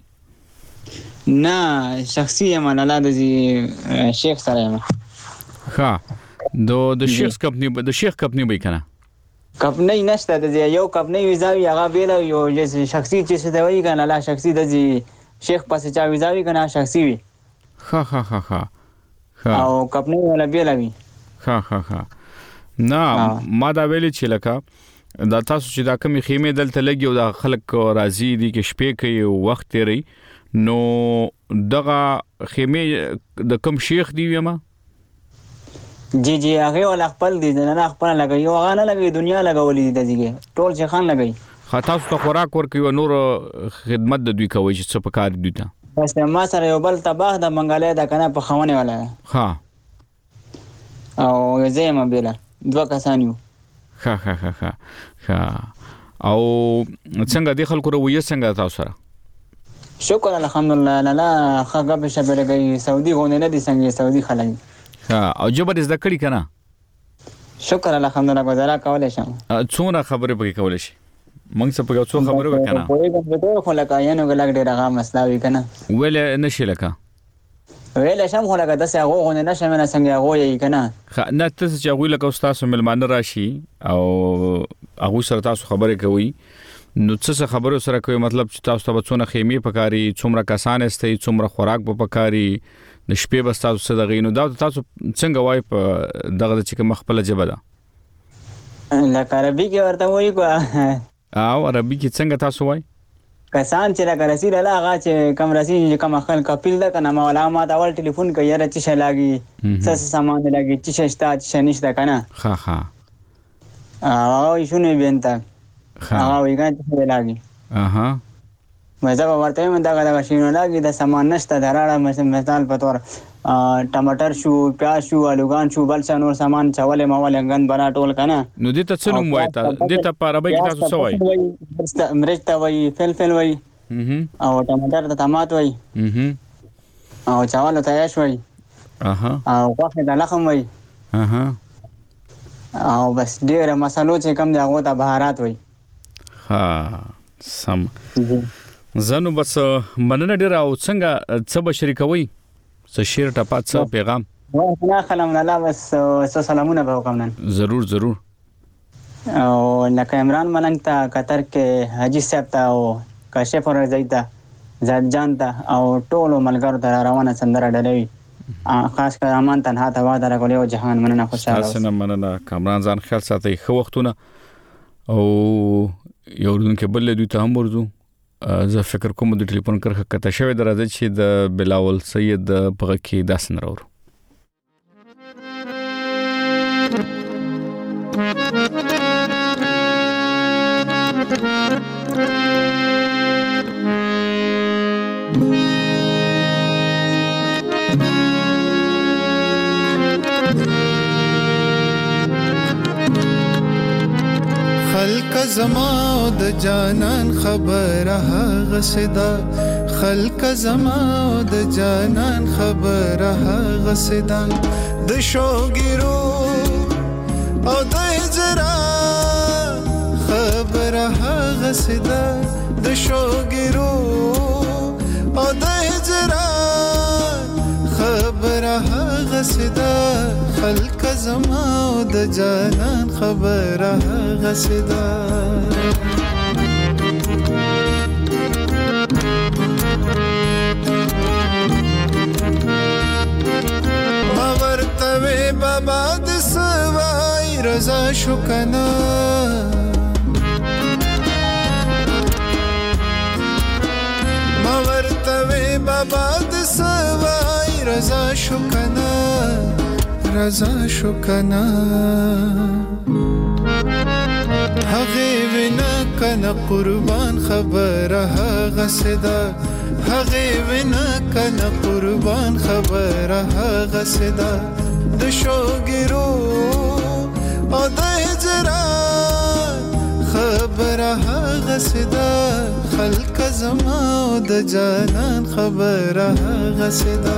S12: نه شخصي یم لالا د شیخ سره یم
S1: ها دو د شیخ کمپنۍ د شیخ کمپنۍ به کنه
S12: کمپنۍ نشته د یو کمپنۍ ویزاوی هغه بیل یو شخصي چې څه دی وایي کنه لا شخصي د شیخ پاسه چا ویزاوی کنه شخصي وي
S1: ها ها ها ها
S12: او کمپنۍ ولا بیل وي
S1: ها ها ها نه ما دا ویل چې لکه دا تاسو چې دا کمی خیمه دلته لګي او دا خلک راضي دي کې شپې کوي وخت لري نو دغه خیمه د کوم شیخ دی یما
S12: جی جی هغه ول خپل دي نه خپل لګي یو هغه نه لګي دنیا لګولې دي دغه ټول چې خان لګي
S1: خاطر ته خوراک ورکوي نور خدمت د دوی کوي چې څه پکار دي ته
S12: بس ما سره یو بل تباہ د منګالې د کنه په خوونه والا
S1: ها
S12: او زېما بیل دوه کسان یو
S1: ها ها ها ها او څنګه د خلکو رویه څنګه تاسو سره
S12: شکر الحمدلله لالا خګه په شبره گئی سعودي غونه نه دي څنګه سعودي خلک
S1: ها او جبر زده کړی کنه
S12: شکر الحمدلله گزاره کولای شم
S1: څونه خبره پکې کولای شي موږ څه پکې څو خبره وکنه
S12: په خو لکه یانو ګلګ ډیر هغه مسلاوي کنه
S1: ویل نشي لکه
S12: ویل شم خو لکه داسې هغه غونه نشم نه څنګه هغه یې کنه
S1: نه تاسو چې هغه لکه استاد ملمانه راشي او هغه سره تاسو خبرې کوي نو څه خبرو سره کوي مطلب چې تاسو ته څونه خیمه پکاري څومره کسان استي څومره خوراک په پکاري د شپې بس تاسو څه دغې نو دا تاسو څنګه وای په دغه چې مخبل جبه ده
S12: لکه عربي کې ورته وایي کو
S1: او عربي کې څنګه تاسو وای
S12: کسان چې لکه رسید الله هغه چې کم رسید کم خلک کپیل ده کنه مولا ما دا ول ټلیفون کوي را چې شلاګي څه سامان لګي چې شتا چې نشته کنه
S1: ها ها
S12: او شنو بینتا ها وی ګان چې لاګي
S1: اها
S12: مزه ورته من دا دا شنو لاګي د سامان نشته دراړه مثال په تور ټماټر شو پیاز شو الوګان شو بل څه نور سامان چاولې ماول غن بنا ټول کنه
S1: نو دې ته څه نوم وای ته دې ته په عربی کې تاسو څه وای
S12: مرچ ته وای فلفل وای او ټماټر ته ټماټ وای او چاول ته یاش وای
S1: اها
S12: او غوښه د لخم وای
S1: اها
S12: او بس ډېر مسالو چې کم دی هغه ته بهارات وای
S1: ها سم زنو بس مننه ډیر او څنګه څه بشری کوي څه شیر ټپات څه پیغام
S12: واه خلم الله بس سلامونه به وکم نن
S1: ضرور ضرور
S12: او لکه عمران ملنګ ته قطر کې حاجی صاحب ته او کاشف ورځی ته زاد جان ته او ټولو ملګرو ته روانه سندره ډلوي خاص کر امان تنها ته واده راکولې او جهان مننه خوشاله
S1: تاسو نه مننه کامران ځان خیال ساتي خو وختونه او یو ورځ کې بل دوی ته هم ورځو زه فکر کوم د ټلیفون کرخه کته شوی درځي چې د بلاول سید په کې داسن راوړو
S13: خلق زما او د جانان خبره هغه صدا خلق زما او د جانان خبره هغه صدا د شوګیرو او د هجرا خبره هغه صدا د شوګیرو او د هجرا خبره هغه صدا خلق زما او د جانان خبره هغه صدا ما ورته بابا د سوای رضا شو کنه ما ورته بابا د سوای رضا شو کنه رضا شو کنه هغه وینا کنه قربان خبره هغه صدا هغه وینا کنه قربان خبره هغه صدا د شوګیرو او د هجرا خبره هغه صدا خلق زما او د جانان خبره هغه صدا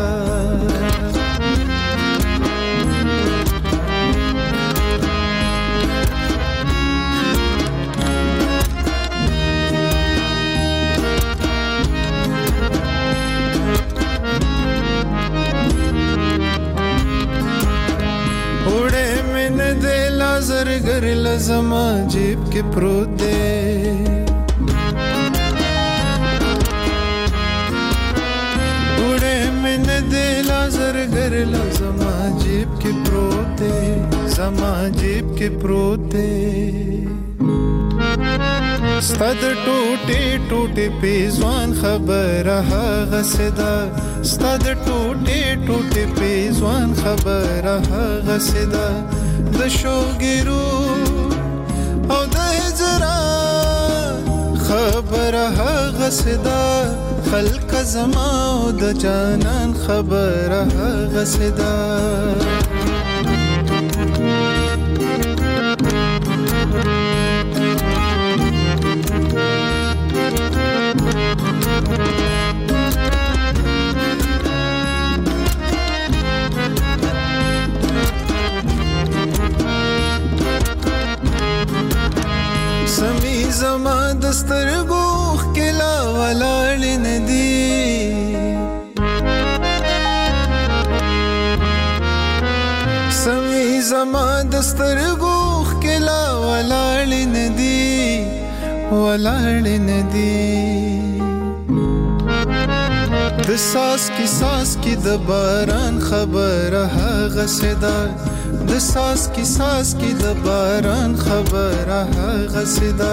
S13: زرګر لزما جیب کې پروت دی وړې من دې لا زرګر لزما جیب کې پروت دی زما جیب کې پروت دی ستاد ټوټه ټوټه پیزوان خبره هغه صدا ستاد ټوټه ټوټه پیزوان خبره هغه صدا د شوګیرو او د هجرا خبره هغه صدا خلق زما او د جانان خبره هغه صدا سمی زما دسترګو خلا ولاړ ندی سمی زما دسترګو خلا ولاړ ندی ولاړ ندی د ساس کی ساس کی د باران خبره هغه صدا د ساس کی ساس کی د باران خبره هغه صدا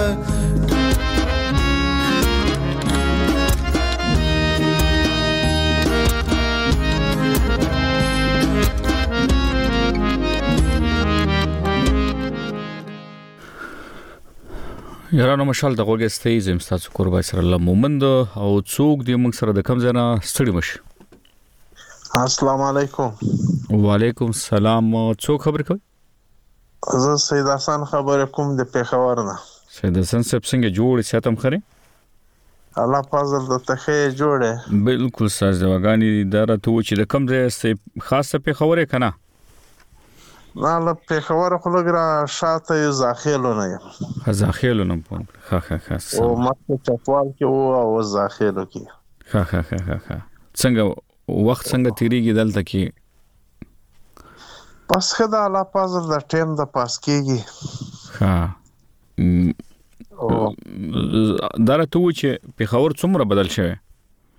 S1: یارانو مشال د غوګستې زم تاسو قربای سره الله مومند او څوک دی موږ سره د کم ځای نه ستړي مش
S14: السلام علیکم
S1: وعلیکم السلام څوک خبر کوي
S14: زه سید حسن خبر کوم د پیښور نه
S1: سید حسن صاحب څنګه جوړ ساتم خره
S14: الله فضل د تخې جوړه
S1: بالکل ساز دواګانی اداره ته چې د کم ځای است خاصه پیښور کنه
S14: نه له پیښور خو لګرا شاته یو ځاخیلو نه یم
S1: ځاخیلو نه پون ها ها ها
S14: او مکه چپوال کې او او ځاخیلو کې
S1: ها ها ها ها څنګه وخت څنګه تیریږي دلته کې
S14: پس خدا الله فضل د ټیم د پاس کېږي
S1: ها دره ته چې پیښور څومره بدل شوی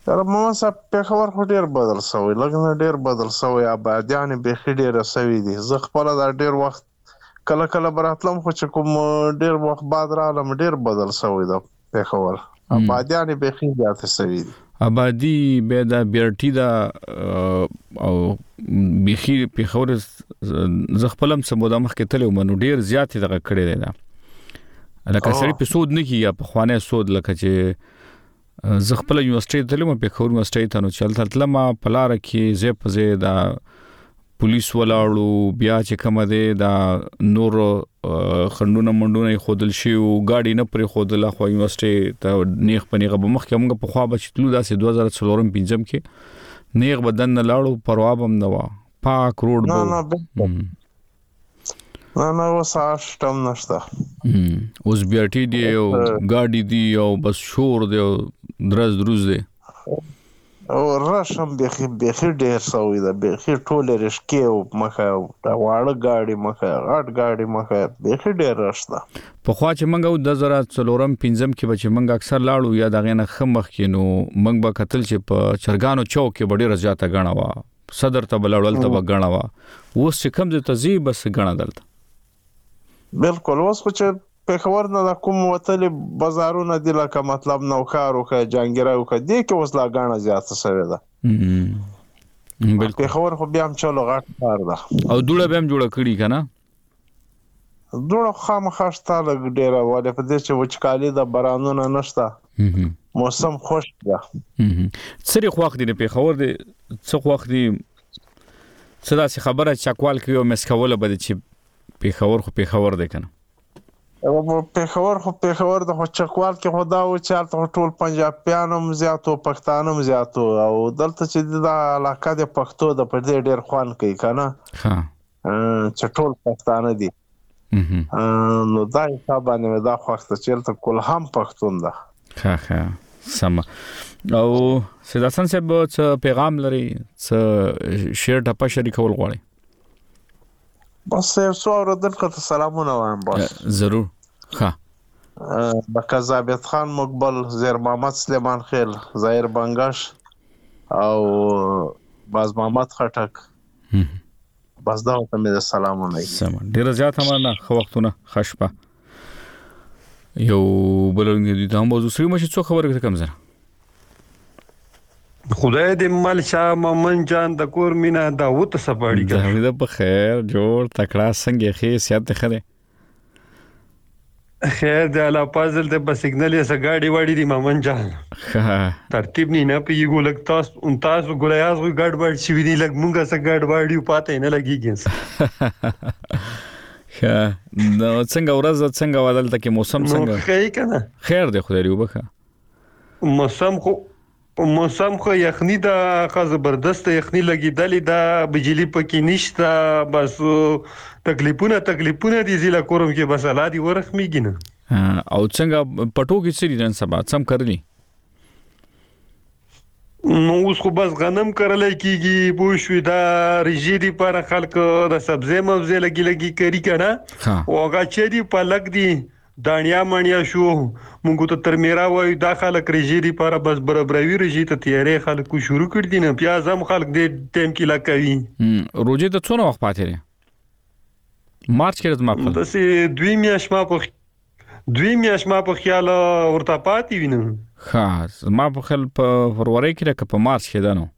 S14: تر ماما صاحب پیښور خو ډیر بدل شوی لکه نه ډیر بدل شوی آبادیان به ډیر سوي دي زه خپل دا ډیر وخت کله کله براتلم خو چې کوم ډیر وخت بعد رالم ډیر بدل شوی دا پیښور آبادیان به خې ځات سوي دي
S1: آبادی به دا بیرټی دا او بخي پیښور ز خپلم سموده مخ کې تلو منو ډیر زیات دغه کړی دی دا لکه سړی په سود نه کیه په خوانه سود لکه چې زه خپل یونیورسيټي ته لمه په خور یونیورسيټي ته نو چلته تلمه پلار کې زه په زه دا پولیس ولاړو بیا چې کوم ده دا نور خندونه منډونه خودل شي او گاډي نه پر خودل خو یونیورسيټي ته نیغ پنیغه بمخ کې موږ په خوا بچتلو داسې دوه هزار څلور پنځم کې نیغ بدن نه لاړو پروابم نه وا پاک روډ
S14: نه نه نه نه وساش تم نشته
S1: اوس بیاټي دی او گاډي دی او بس شور دی درز دروز دی
S14: او راشم بخي بخي ډیر سوي دا بخي ټول رشکي او مخه دا واړه گاډي مخه غټ گاډي مخه بخي ډیر راشته
S1: په خوا چې منګو د زړه څلورم پنځم کې بچ منګ اکثر لاړو یا دغه نه خمخ کې نو منګ به قتل چې په چرګانو چوک کې ډیر زیاته غاڼه وا صدر ته بلړل ته غاڼه وا اوس چې کم د تزي بس غاڼه دلته
S14: بالکل اوس خو چې پیښور نه د کوم وتل بازارونه دی لکه مطلب نوکارو که جانګیراو که دی کې اوس لا غاڼه زیاته شوی ده بالکل پیښور خو بیا هم چلو غټ کار ده
S1: او دوړه به هم جوړه کړی کنه
S14: دوړه خامخا شته لګ ډیره وله په دې چې وچکالي د بارانونو نشته موسم خوش ده
S1: سری خو وخت دی پیښور دی څو وخت دی صدا څه خبره چاکوال کې او مسکوله بده چې پیښور خو پیښور دی کنه
S14: او پیښور خو پیښور د چکوال کې خدا او چالت ټول پنجابیانو زیاتو پښتانو زیاتو او دلته چې د علاقه د پښتو د پر دې ډیر خوان کوي کنه ها چې ټول پښتانه دي نو دا حساب باندې دا خوښ چې کول هم پښتون ده
S1: ها ها سم او سیداسن صاحب څه پیغام لري څه شیر ټپه شریکول غواړي
S14: بس یو څو ورځې ته سلامونه وایم بس
S1: ضرور ها
S14: بکا ثابت خان مقبل زیر محمد سلیمان خیل ظاهر بنگش او باز محمد خټک بس دا ته مې سلامونه
S1: سم ډیر زیات مننه خو وختونه خشپه یو بلنګ دي ته موضوع سری مشه څو خبره کوم زره
S15: خدای دې مل شاه مومن جان د کور مینا دا وته سپاړي
S1: کړه دا په خیر جوړ تکړه څنګه خې سیادت خره
S15: خیر د الا پازل د په سیګنل یې سګاډي وړي دي مومن جان ترتیب نه نه پیګو لګ تاسو ان تاسو ګلیاز غو ګډ وړ شي وی لګ مونږه سګاډ وړي پاتې نه لګیږي
S1: ها نو څنګه ورځ څنګه ودل ته کې موسم څنګه
S15: خیر کنه
S1: خیر دی خدای وبخه
S15: موسم خو موسم خو یخنی دا خو زبردست یخنی لګیدلې دا بجلی پکې نشته بس تکلیفونه تکلیفونه دي زیلا کوم کې بس الا دي ورخميږي
S1: نه او څنګه پټو کې سری نن سبا سم کړلی
S15: نو اوس خو بس غنم کړلای کیږي بو شو دا ریجی دي پر خلک د سبزی مبزی لګي لګي کوي کنه او هغه چې دي پلک دي دانیا مانیا شو مونږ ته تر میرا وای دا خلک ریجی دي پر بس برابروي ریجی ته تیارې خلکو شروع کړ دي نه پیاز هم خلک دې ټیم کې لکوي
S1: روزه ته څونه وخت پاتې لري مارچ کې زما په
S15: دسه دوی میاش ما په دوی میاش ما په خیال ورته پاتې وینم
S1: ها ما په خل په فروری کې لکه په مارچ کې دانو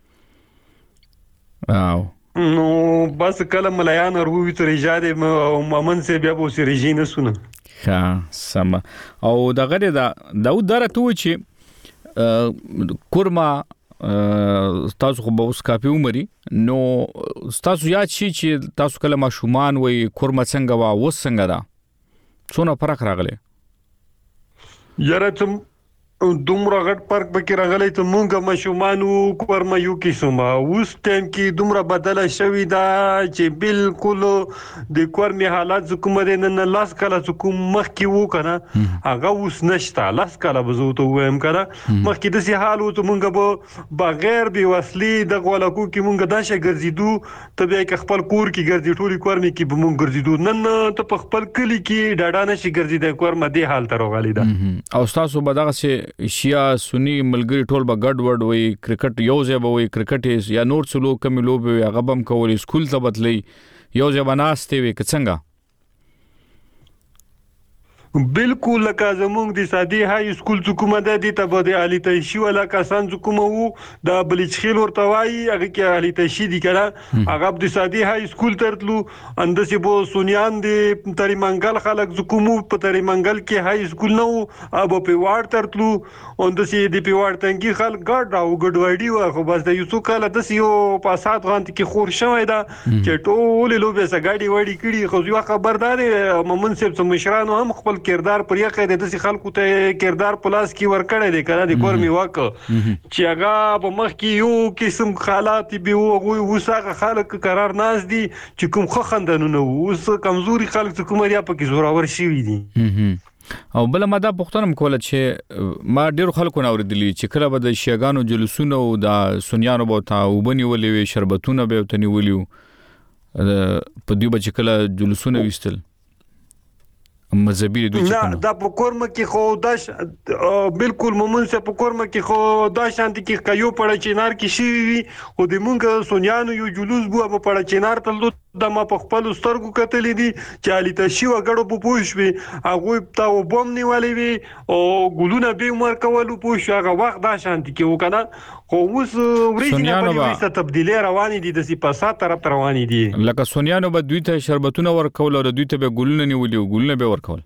S1: او
S15: نو بس کله ملایان وروي تر ایجاد مومن سه بیا په سریجی نه سونه
S1: ها سم او دغه دا داود درته و چې کورما تاسو خو به اوس کافي عمرې نو تاسو یاد شي چې تاسو کله ماشومان وي کورما څنګه وا و څنګه دا څونه فرق راغلی
S15: یاره ته دومره غټ پارک پکې راغلی ته مونږه ماشومان وو کورما یو کې سوما اوس ټایم کې دومره بدله شوې ده چې بالکل د کورمي حالات کومه نه نه لاس کله کوم مخ کې وو کنه هغه اوس نشته لاس کله بزو ته وایم کنه مخ کې د سي حال وو ته مونږه به بغیر بي وسلې د غولکو کې مونږه دا شي ګرځیدو ته به کې خپل کور کې ګرځي ټولي کورمي کې به مونږ ګرځیدو نن ته په خپل کلی کې ډاډا نشي ګرځیدای کورما دې حال ته راغلی ده
S1: او تاسو به دغه سي شیا سنی ملګری ټول به ګډ وډ وي کرکټ یو ځای به وي کرکټ یا نور څه لو کم لوبي هغه بم کول سکول ته بدلی یو ځای بناستې وي څنګه
S15: بالکل لکه زمونږ د سادي های سکول حکومت د دې ته بده علي تشي ولا کسان حکومت وو د بلچخیل ورته وایي هغه کې علي تشي دي کړه هغه د سادي های سکول ترتلو اندسي بو سونیان دي تری منګل خلک حکومت په تری منګل کې های سکول نو ابو په وارد ترتلو اندسي د په وارد تنګي خلک ګډ راو ګډوډي و خو بس د یوسو کاله د سیو پاسات غانت کې خور شوی دا چې ټول لوبه سګاډي وړي کړي خو یو خبردار مومن صاحب سم مشرانو هم خپل کردار پر یقه د دې خلکو ته کردار پلاس کی ور کړی دی کنه د کورمي واک چې هغه په مخ کې یو قسم حالات به وو وساغه خلک قرار ناز دي چې کوم خو خندنونه اوس کمزوري خلک حکومت یا پکې زورور شي دي
S1: او بل ماده پښتنم کوله چې ما ډیر خلکو نو ورېدلی چې کله به د شیګانو جلوسونه او د سنیانو بوتا وبني ولې شربتونه به وتنی ولیو په دې بچ کله جلوسونه وستل مذهبي دوی
S15: نه دا په کورم کې خو داش بالکل مومن سه په کورم کې خو دا شانت کې کيو پړ چینار کې شي وي او د مونږ سونیانو یو جلوس بو په پړ چینار تل د ما په خپل سترګو کتلې دي چې علي تشي وګړو په پوښوي هغه تا وبم نیولې وي او ګلونه به مر کولو پوښ هغه وخت دا شانت کې وکنه خو اوس ورېځنه په وسه تبدیلی روانې دي د سپاسات طرف روانې دي
S1: لکه سونیانو به دوی ته شربتونه ورکول او دوی ته به ګلونه نیولې ګلونه به ورکول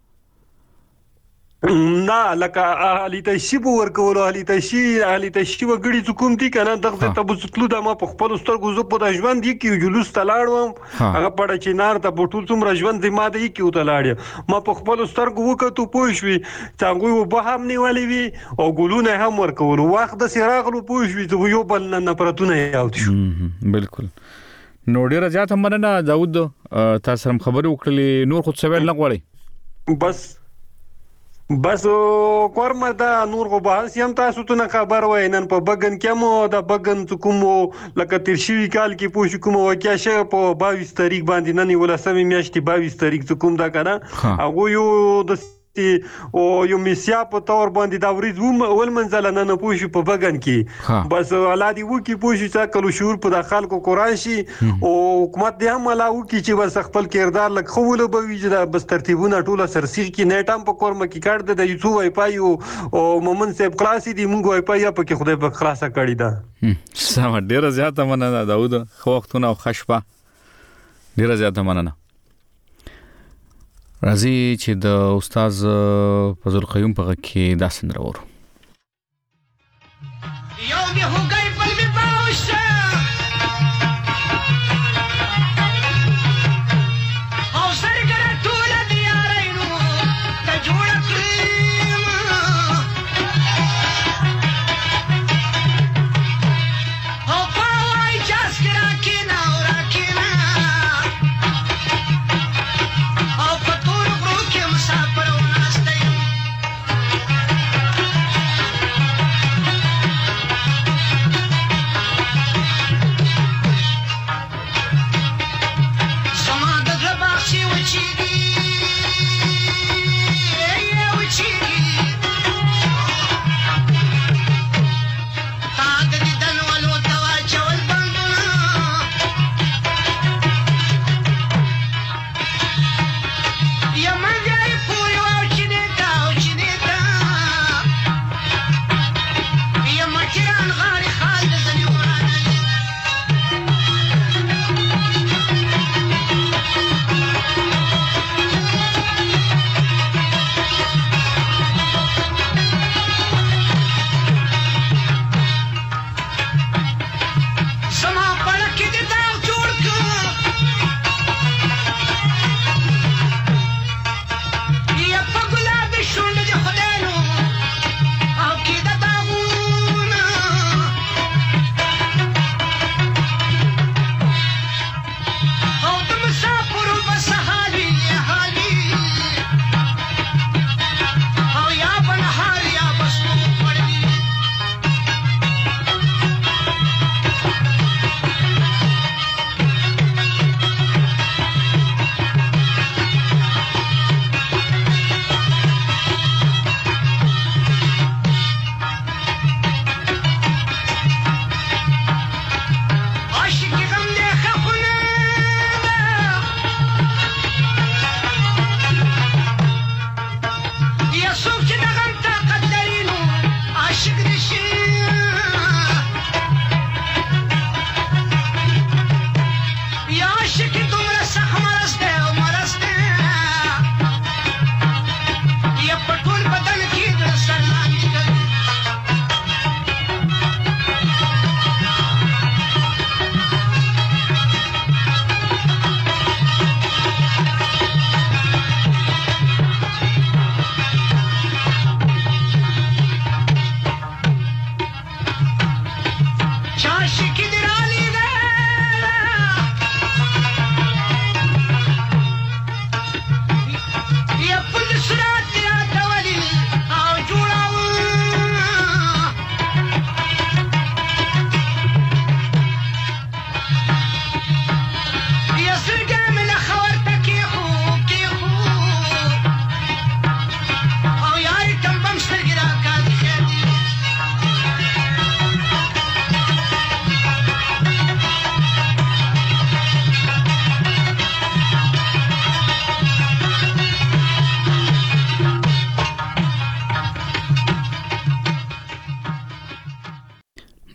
S15: نه لکه علي تشي بو ورکول علي تشي علي تشي وګړي حکومت دي کنه دغه ته بوتلو د ما په خپل سترګو زو په ژوند دي کې جلوس تلاړم هغه پړ چینار ته بوتل څومره ژوند دي ما د کې وتلاړ ما په خپل سترګو وکړو پوښوي څنګه و به هم نیولې وي او ګلونه هم ورکول وخت د سراغلو پوښوي ته یو بل نه پرتونه یاوت شو
S1: بالکل نو ډیر زیات هم نه داوود تاسو هم خبرو وکړلې نور خو څه ویل نه غواړي
S15: بس بس کورمه دا نور غو بحث یم تاسو ته خبر وای نن په بغن کې مو دا بغن کوم لکه ترشي کال کې پوښ کوم واقعیا شه په بایس تاریخ باندې نن ولسمه میاشتې بایس تاریخ کوم دا کنه هغه یو د او یو میسیا په تور باندې دا ورځ ول منځل نه نه پوښ په بغن کې بس ولادي وو کې پوښ چې کلو شعور په داخل کو قران شي او حکومت دې هم لا وو کې چې بس خپل کردار لک خول به وی بس ترتیبونه ټوله سرسیر کې نیټم په کورم کې کړ د یوسو وای پای او مومن صاحب خلاصي دي مونږ وای پای په کې خدای په خلاصه کړی دا
S1: سم ډیر زیاته مننه داوود خو وختونه خوشبه ډیر زیاته مننه راځي چې د استاد فضل قیوم په کې دا سندره ورو یو دی هوګای په می باوشه او سرګره ټول دی یارینو ته جوړ کړم او پاوای جاس کرا کې نا ورا کې نا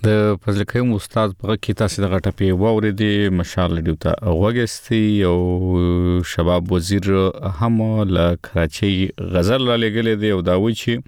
S1: د فضل کریم استاد په کې تاسو د غټپی ووري دی مشال ډیوتا وګستی او شباب وزیر هم له کراچي غزل را لګلې دی او دا و چې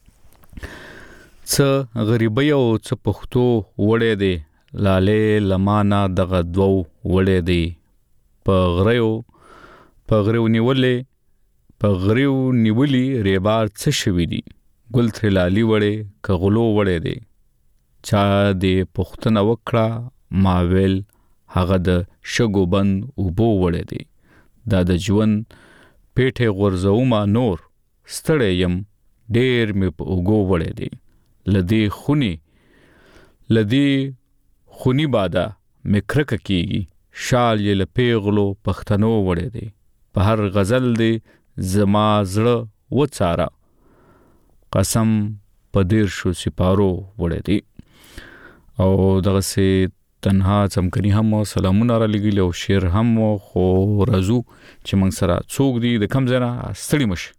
S1: څه غریبي او څه پښتو وړې دی لاله لمانه دغه دوو وړې دی په غریو په غریو نیولې په غریو نیولې ریبار څه شوی دی ګل تر لالي وړې کغلو وړې دی چا دې پښتنه وکړه ماویل هغه د شګو بند وبو وړې دی دا د ژوند پیټه غرزوما نور ستړی يم ډېر مې په وګو وړې دی لدی خونی لدی خونی بادا مکرک کیږي شال یې لپیغلو پښتنو وړې دی په هر غزل دی زما زړه وڅارا قسم پدیر شو سپارو وړې دی او دغه سي تنها چمکني هم سلامونه را لګیل او شعر هم خو رازو چې موږ سره څوک دی د کم ځنا ستړي مش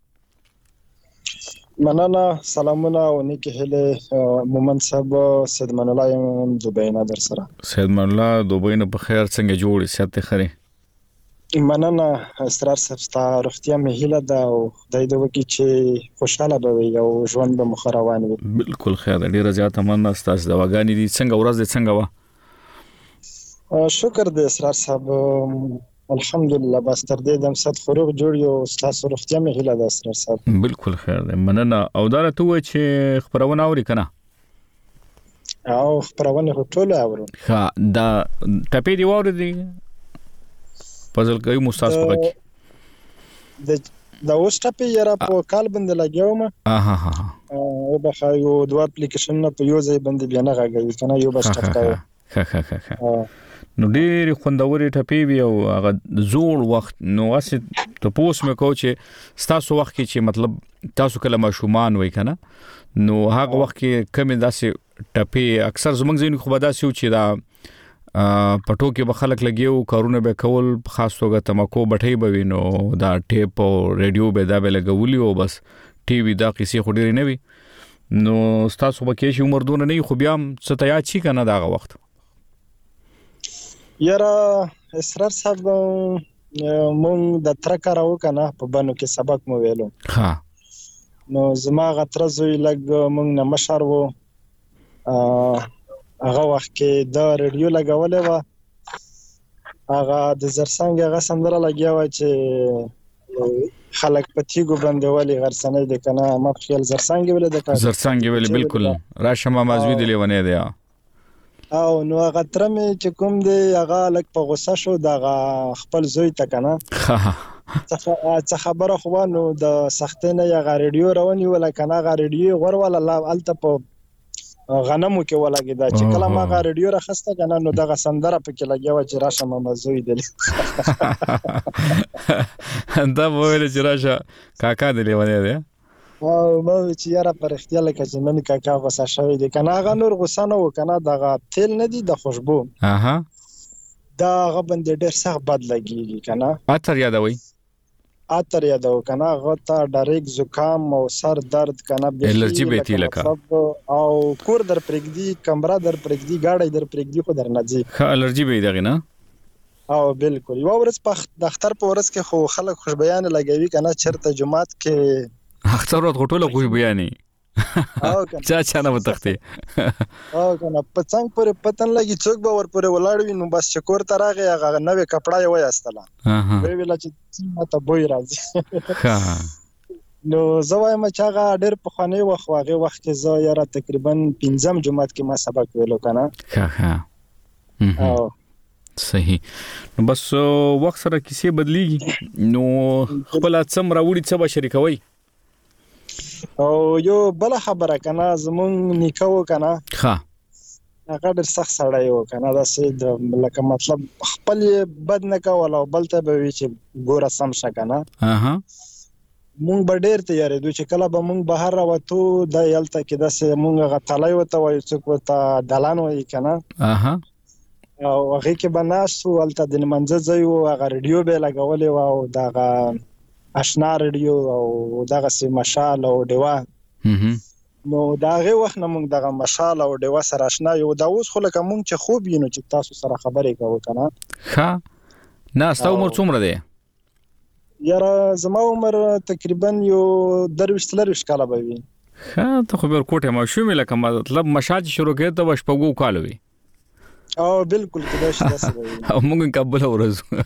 S16: مننه سلامونه او نیک هله مومن صاحب سید من الله دوبینا در سره
S1: سید من الله دوبینا په خیر څنګه جوړ سات خره
S16: مننه اسرار صاحب ستاسو روغتیا مې هیله ده او خدای دې وکړي چې خوشاله به وي او ژوند به مخ روان وي
S1: بالکل خیر ډیره زیاته مننه تاسو د واګانی دي څنګه ورځ دې څنګه
S16: وا شکر دې اسرار صاحب الحمدلله بس تر دې دم صد خروج جوړ یو تاسو روغتیا مې هیله ده اسرار صاحب
S1: بالکل خیر دې مننه او دا ته و چې خبرونه اوري کنه
S16: او خبرونه ټول اورو
S1: ها دا ټپې دی وره دي فضل کوي مستاس پکې
S16: د د اوسټپی یاره په کال باندې لګیو ما
S1: اها ها
S16: او به یو دوه اپلیکیشن په یو ځای باندې بیا نه غږی کنه یو بس ټکای
S1: ها ها ها نو ډېر خوندوري ټپی وی او هغه زوړ وخت نو واسه ته پوس مې کو چې ستاسو وخت کې چې مطلب تاسو کله ماشومان وای کنه نو هغه وخت کې کمی داسې ټپی اکثر زمنګ زین خو بداسي چې دا پټو کې به خلک لګیو کارونه به کول خاص توګه تماکو بټي به وینو دا ټیپ او ریډیو به دا به لګولي او بس ټي وي دا قصې خو ډېر نه وي نو تاسو به کې شي عمر دون نه خو بیا څه ته یاد شي کنه دا وخت
S16: یاره اسرار صاحب مونږ د تر کارو کنه په بانو کې سبق مو ویلو
S1: ها
S16: نو زما غتر زوی لګ مونږ نه مشر وو هغه وخت کې د ریډیو لګولې و هغه د زرسنګ هغه سندره لګیا و چې خلک پتیګو باندې ولي غرسنې د کنه ما خیال زرسنګ ویل د کنه
S1: زرسنګ ویل بالکل راشم مازوی دی لیونه دی
S16: او نو هغه تر مې چې کوم دی هغه لک په غوسه شو د خپل زوی ته کنه څه خبره خو نو د سختینه هغه ریډیو رواني ولا کنه هغه ریډیو غور ولا الله الته په غنمو کې ولګی دا چې کله ما غا ریډیو راخسته کنه نو دغه سندره پکې لګیاو چې راشه ما مزوي دي
S1: دا وایي چې راشه کاکا دی لیونه دی
S16: او ما چې یاره پر اختیار لکه چې نن کاکا وسه شوی دی کنه هغه نور غسانه و کنه دغه تیل نه دی د خوشبو
S1: اها
S16: دا غبند ډېر سخت بد لګیږي کنه
S1: اتر یادوي
S16: اتر یادو کنه غته ډایرک زکام او سر درد کنه
S1: الرجی به تی لکه
S16: او کور در پرګدي کمره در پرګدي گاډي در پرګدي خو در نځي
S1: ها الرجی به دغه نه
S16: او بالکل یو ورځ په دفتر په ورځ کې خو خلک خوش بیان لګوي کنه چرته جمعات کې
S1: اختر ورځ غټوله خوش بیانې
S16: او کنه
S1: چا چا نه وتخته
S16: او کنه په څنګه پر پتن لګي څوک به ور پر ولاړ وي نو بس چکور ترغه هغه نوې کپڑا یې وایستله
S1: اها
S16: وی ویل چې ماته بوی راځي ها نو زوای ما چې هغه ډېر په خانه وخت واغه وخت کې زه یاره تقریبا پنځم جمعات کې ما سبق ویلو کنه
S1: ها ها او صحیح نو بس وخت سره کیسه بدلیږي نو خپل څم راوړي څه به شریکوي
S16: او یو بل خبره کنه زمون نیکو کنه
S1: ها
S16: هغه ډېر سخت سړی و کنه دا سید لکه مطلب خپل بد نه کول او بل ته به وی چې ګوره سم شه کنه
S1: اها
S16: مونږ به ډېر تیارې دوی چې کله به مونږ بهر راوتو د یلته کې داسې مونږ غتلای وته وای څوک وته دلان وای کنه
S1: اها
S16: او هغه کې بناسو ولته د منځ ځای او هغه ریډیو به لګولې و او دغه آشنا ریډیو او دغه سي مشال او دیوا نو دا غي وخت نه موږ دغه مشال او ډیوا سره آشنا یو دا اوس خو لکه موږ چې خوب یې نو چې تاسو سره خبرې کوو کنه
S1: ښه نه ستاسو عمر څومره دی
S16: یاره زما عمر تقریبا یو درویشت لرویشت کاله به وي
S1: ښه ته خو ورکوټه ما شو مې لکه مطلب مشال شروع کړه ته شپږو کال وي
S16: او بالکل کدا شي تاسو
S1: او موږ کابل ورځو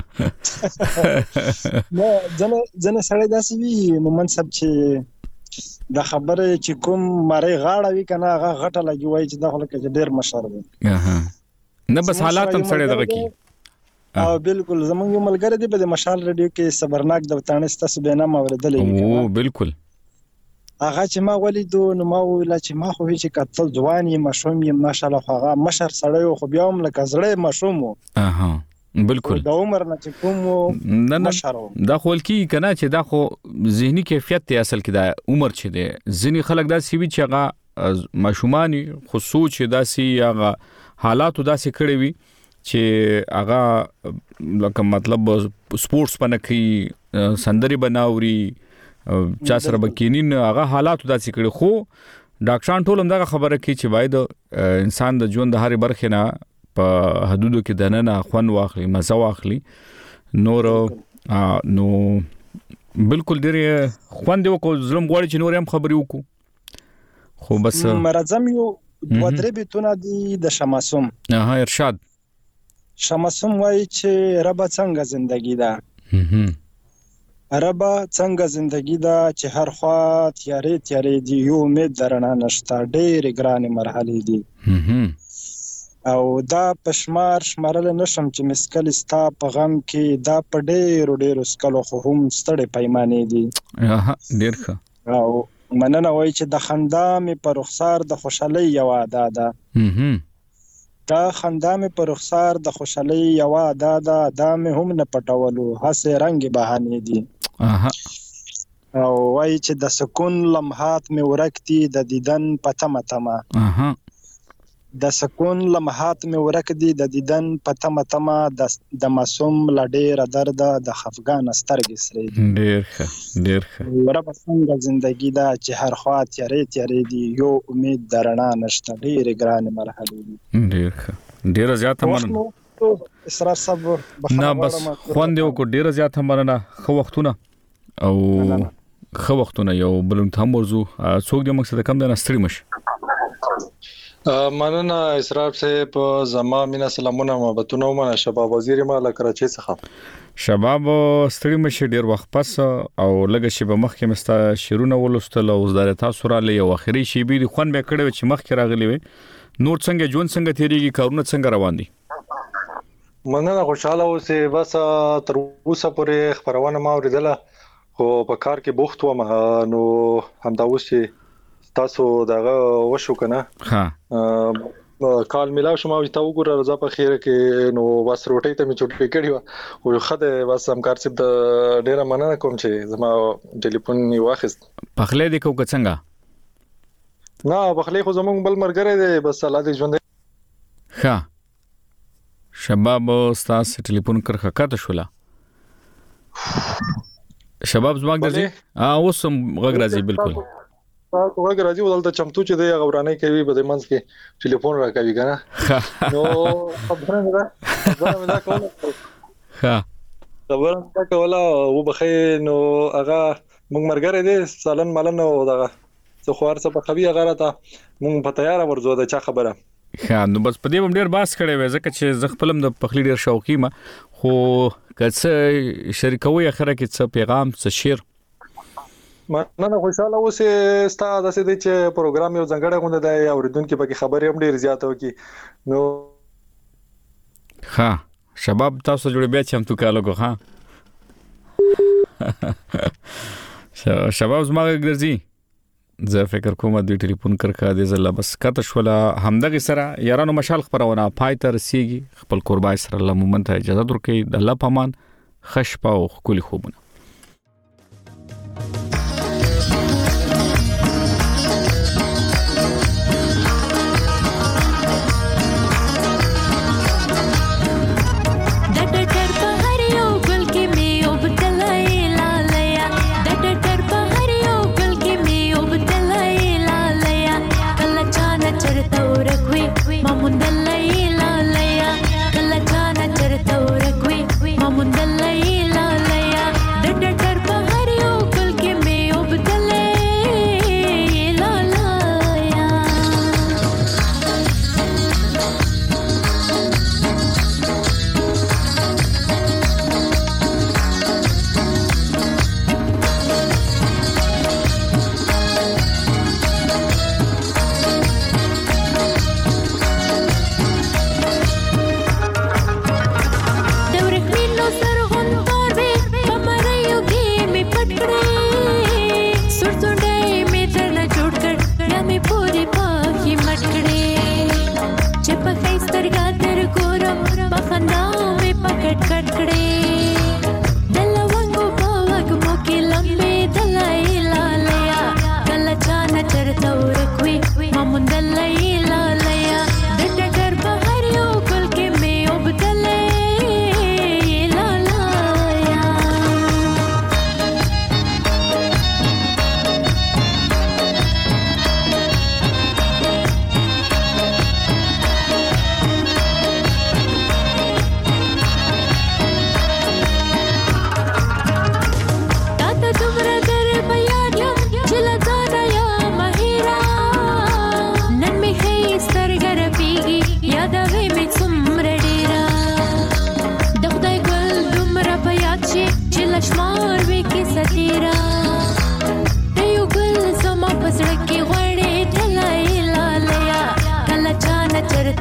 S16: نو ځنه ځنه سړی داسې وي مومن صاحب چې د خبره چې کوم مری غاړه وی کنه هغه غټه لګي وای چې د خلک ډېر مشر دي
S1: اها نه بس حالات هم سړی دغه کی
S16: او بالکل زمونږ یو ملګری دی په مشال رادیو کې صبرناک د وطن ستاسو به نام اوریدلې
S1: او بالکل
S16: هغه چې ما ولیدو نو ما ویل چې ما خو هیڅ کتل ځوان یم مشوم یم ماشاءالله هغه مشر سړی خو بیا هم لکه زړه مشوم
S1: اها بالکل
S16: د عمر نه چې کوم
S1: نه نه دا خپل کی کنه چې دا خو ذهني کیفیت ته اصل کې دا عمر چې دی ځینی خلک دا سی وی چې هغه مشومانی خو سوچ دا سی هغه حالات دا سی کړی وي چې هغه لکه مطلب سپورتس پنه کوي سندري بناوري چا سره بکینین هغه حالات دا سی کړی خو ډاکټران ټول هم دا خبره کوي چې باید انسان د ژوند د هرې برخې نه په حدودو کې دننه خوان واخلي مزه واخلي نور نو بالکل ډېر خوان دی کو زلم غواړي چې نور هم خبري وکړو خو بس
S16: مرزم یو دوه درې بیتونه دي د شماسوم
S1: اها ارشاد
S16: شماسوم وایي چې رب څنګه زندگی ده رب څنګه زندگی ده چې هر خوا تیارې تیارې دی یو امید درنه نشته ډېر ګران مرحله دي او دا پشمار شمارل نشم چې مسکل ستا په غم کې دا په ډېر ډېر سکلو خو هم ستړي پیمانې دي
S1: اها ډېر ښه
S16: او مننه وای چې د خندا مې په رخسار د خوشحالي یو ادا ده دا خندا مې په رخسار د خوشحالي یو ادا ده دا مې هم نه پټولو هسه رنگ بهانه دي
S1: اها
S16: او وای چې د سکون لمحات مې ورکتي د دیدن پته متما
S1: اها
S16: د سکون لمحات مې ورک دي د دیدن پته متما د معصوم لډیر درد د خفغان سترګې سرې
S1: ډیر ښه ډیر ښه
S16: رب څنګه زندگی دا چې هر خوا تیارې تیارې دي یو امید درنا نشته ډیر ګران مرحله دي
S1: ډیر ښه ډیر زیات مننه
S16: اسرار صبر
S1: نه بس خوان دی کو ډیر زیات مننه خو وختونه او خو وختونه یو بلند هم ورزو څوک د مقصد کم د نستری مش
S9: مننه اسرار صاحب زما مینا سلامونه محبتونه ومنه شباب وزیر مال کراچي څخه
S1: شباب ستړي مشه ډیر وخت پس او لګه شی به مخکې مستا شیرونه ولستل او زدار تاسو را لې او اخري شی به خون به کړو چې مخکې راغلی وي نور څنګه جون څنګه تیریږي کارونه څنګه روان دي
S9: مننه خوشاله اوسه بس تر اوسه پورې خبرونه ما اوریدله خو په کار کې بوخت وم نو همدا اوس چې تاسو دغه وشو کنه ها کال ملاو شوم او ته وګوره رضا په خیره کې نو بس روټي ته می چټي کړی و او خده بس همکار سپ د ډیره مننه کوم چې زما ټلیفون یې واخیست
S1: پخله دې کو څنګه
S9: نه پخله خو زمونږ بل مرګره دی بس الله دې ژوند
S1: ها شباب استاد ټلیفون کرخه کاته شولا شباب زماګ درځي اه اوس غږ راځي بالکل
S9: تاسو وګورئ راځي ولته چمتو چې د غورانه کوي په دې منځ کې ټلیفون راکوي کنه نو خبره نه ده زه نه کوم
S1: ها
S9: خبره نه کوله او بخې نو هغه موږ مرګره دي سالن مالن او دغه څو خوار څه په خوي هغه راته موږ په تیار ورزو د چا خبره
S1: ها نو بس په دې هم ډیر باس کړي وې ځکه چې زه خپلم د پخلی ډیر شوقي ما خو کڅ شریکوي اخره کې څه پیغام څه شیر
S9: مننه خوشاله اوسه ستاسو د سې چې پروګرام یو څنګه غونډه دی اوریدونکو په خبرې هم ډیر زیاته وکي نو
S1: ها شباب تاسو جوړ بیا چې هم تو کالو کو ها شباب زما ګرځي زه فکر کوم د ټلیفون کرکا دې زله بس کته شولا همدغه سره یارانو مشال خبرونه پایتر سیږي خپل قربای سره الله مومن ته اجازه درکې د الله پامان خشپا او خولي خوبونه
S10: La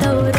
S10: دور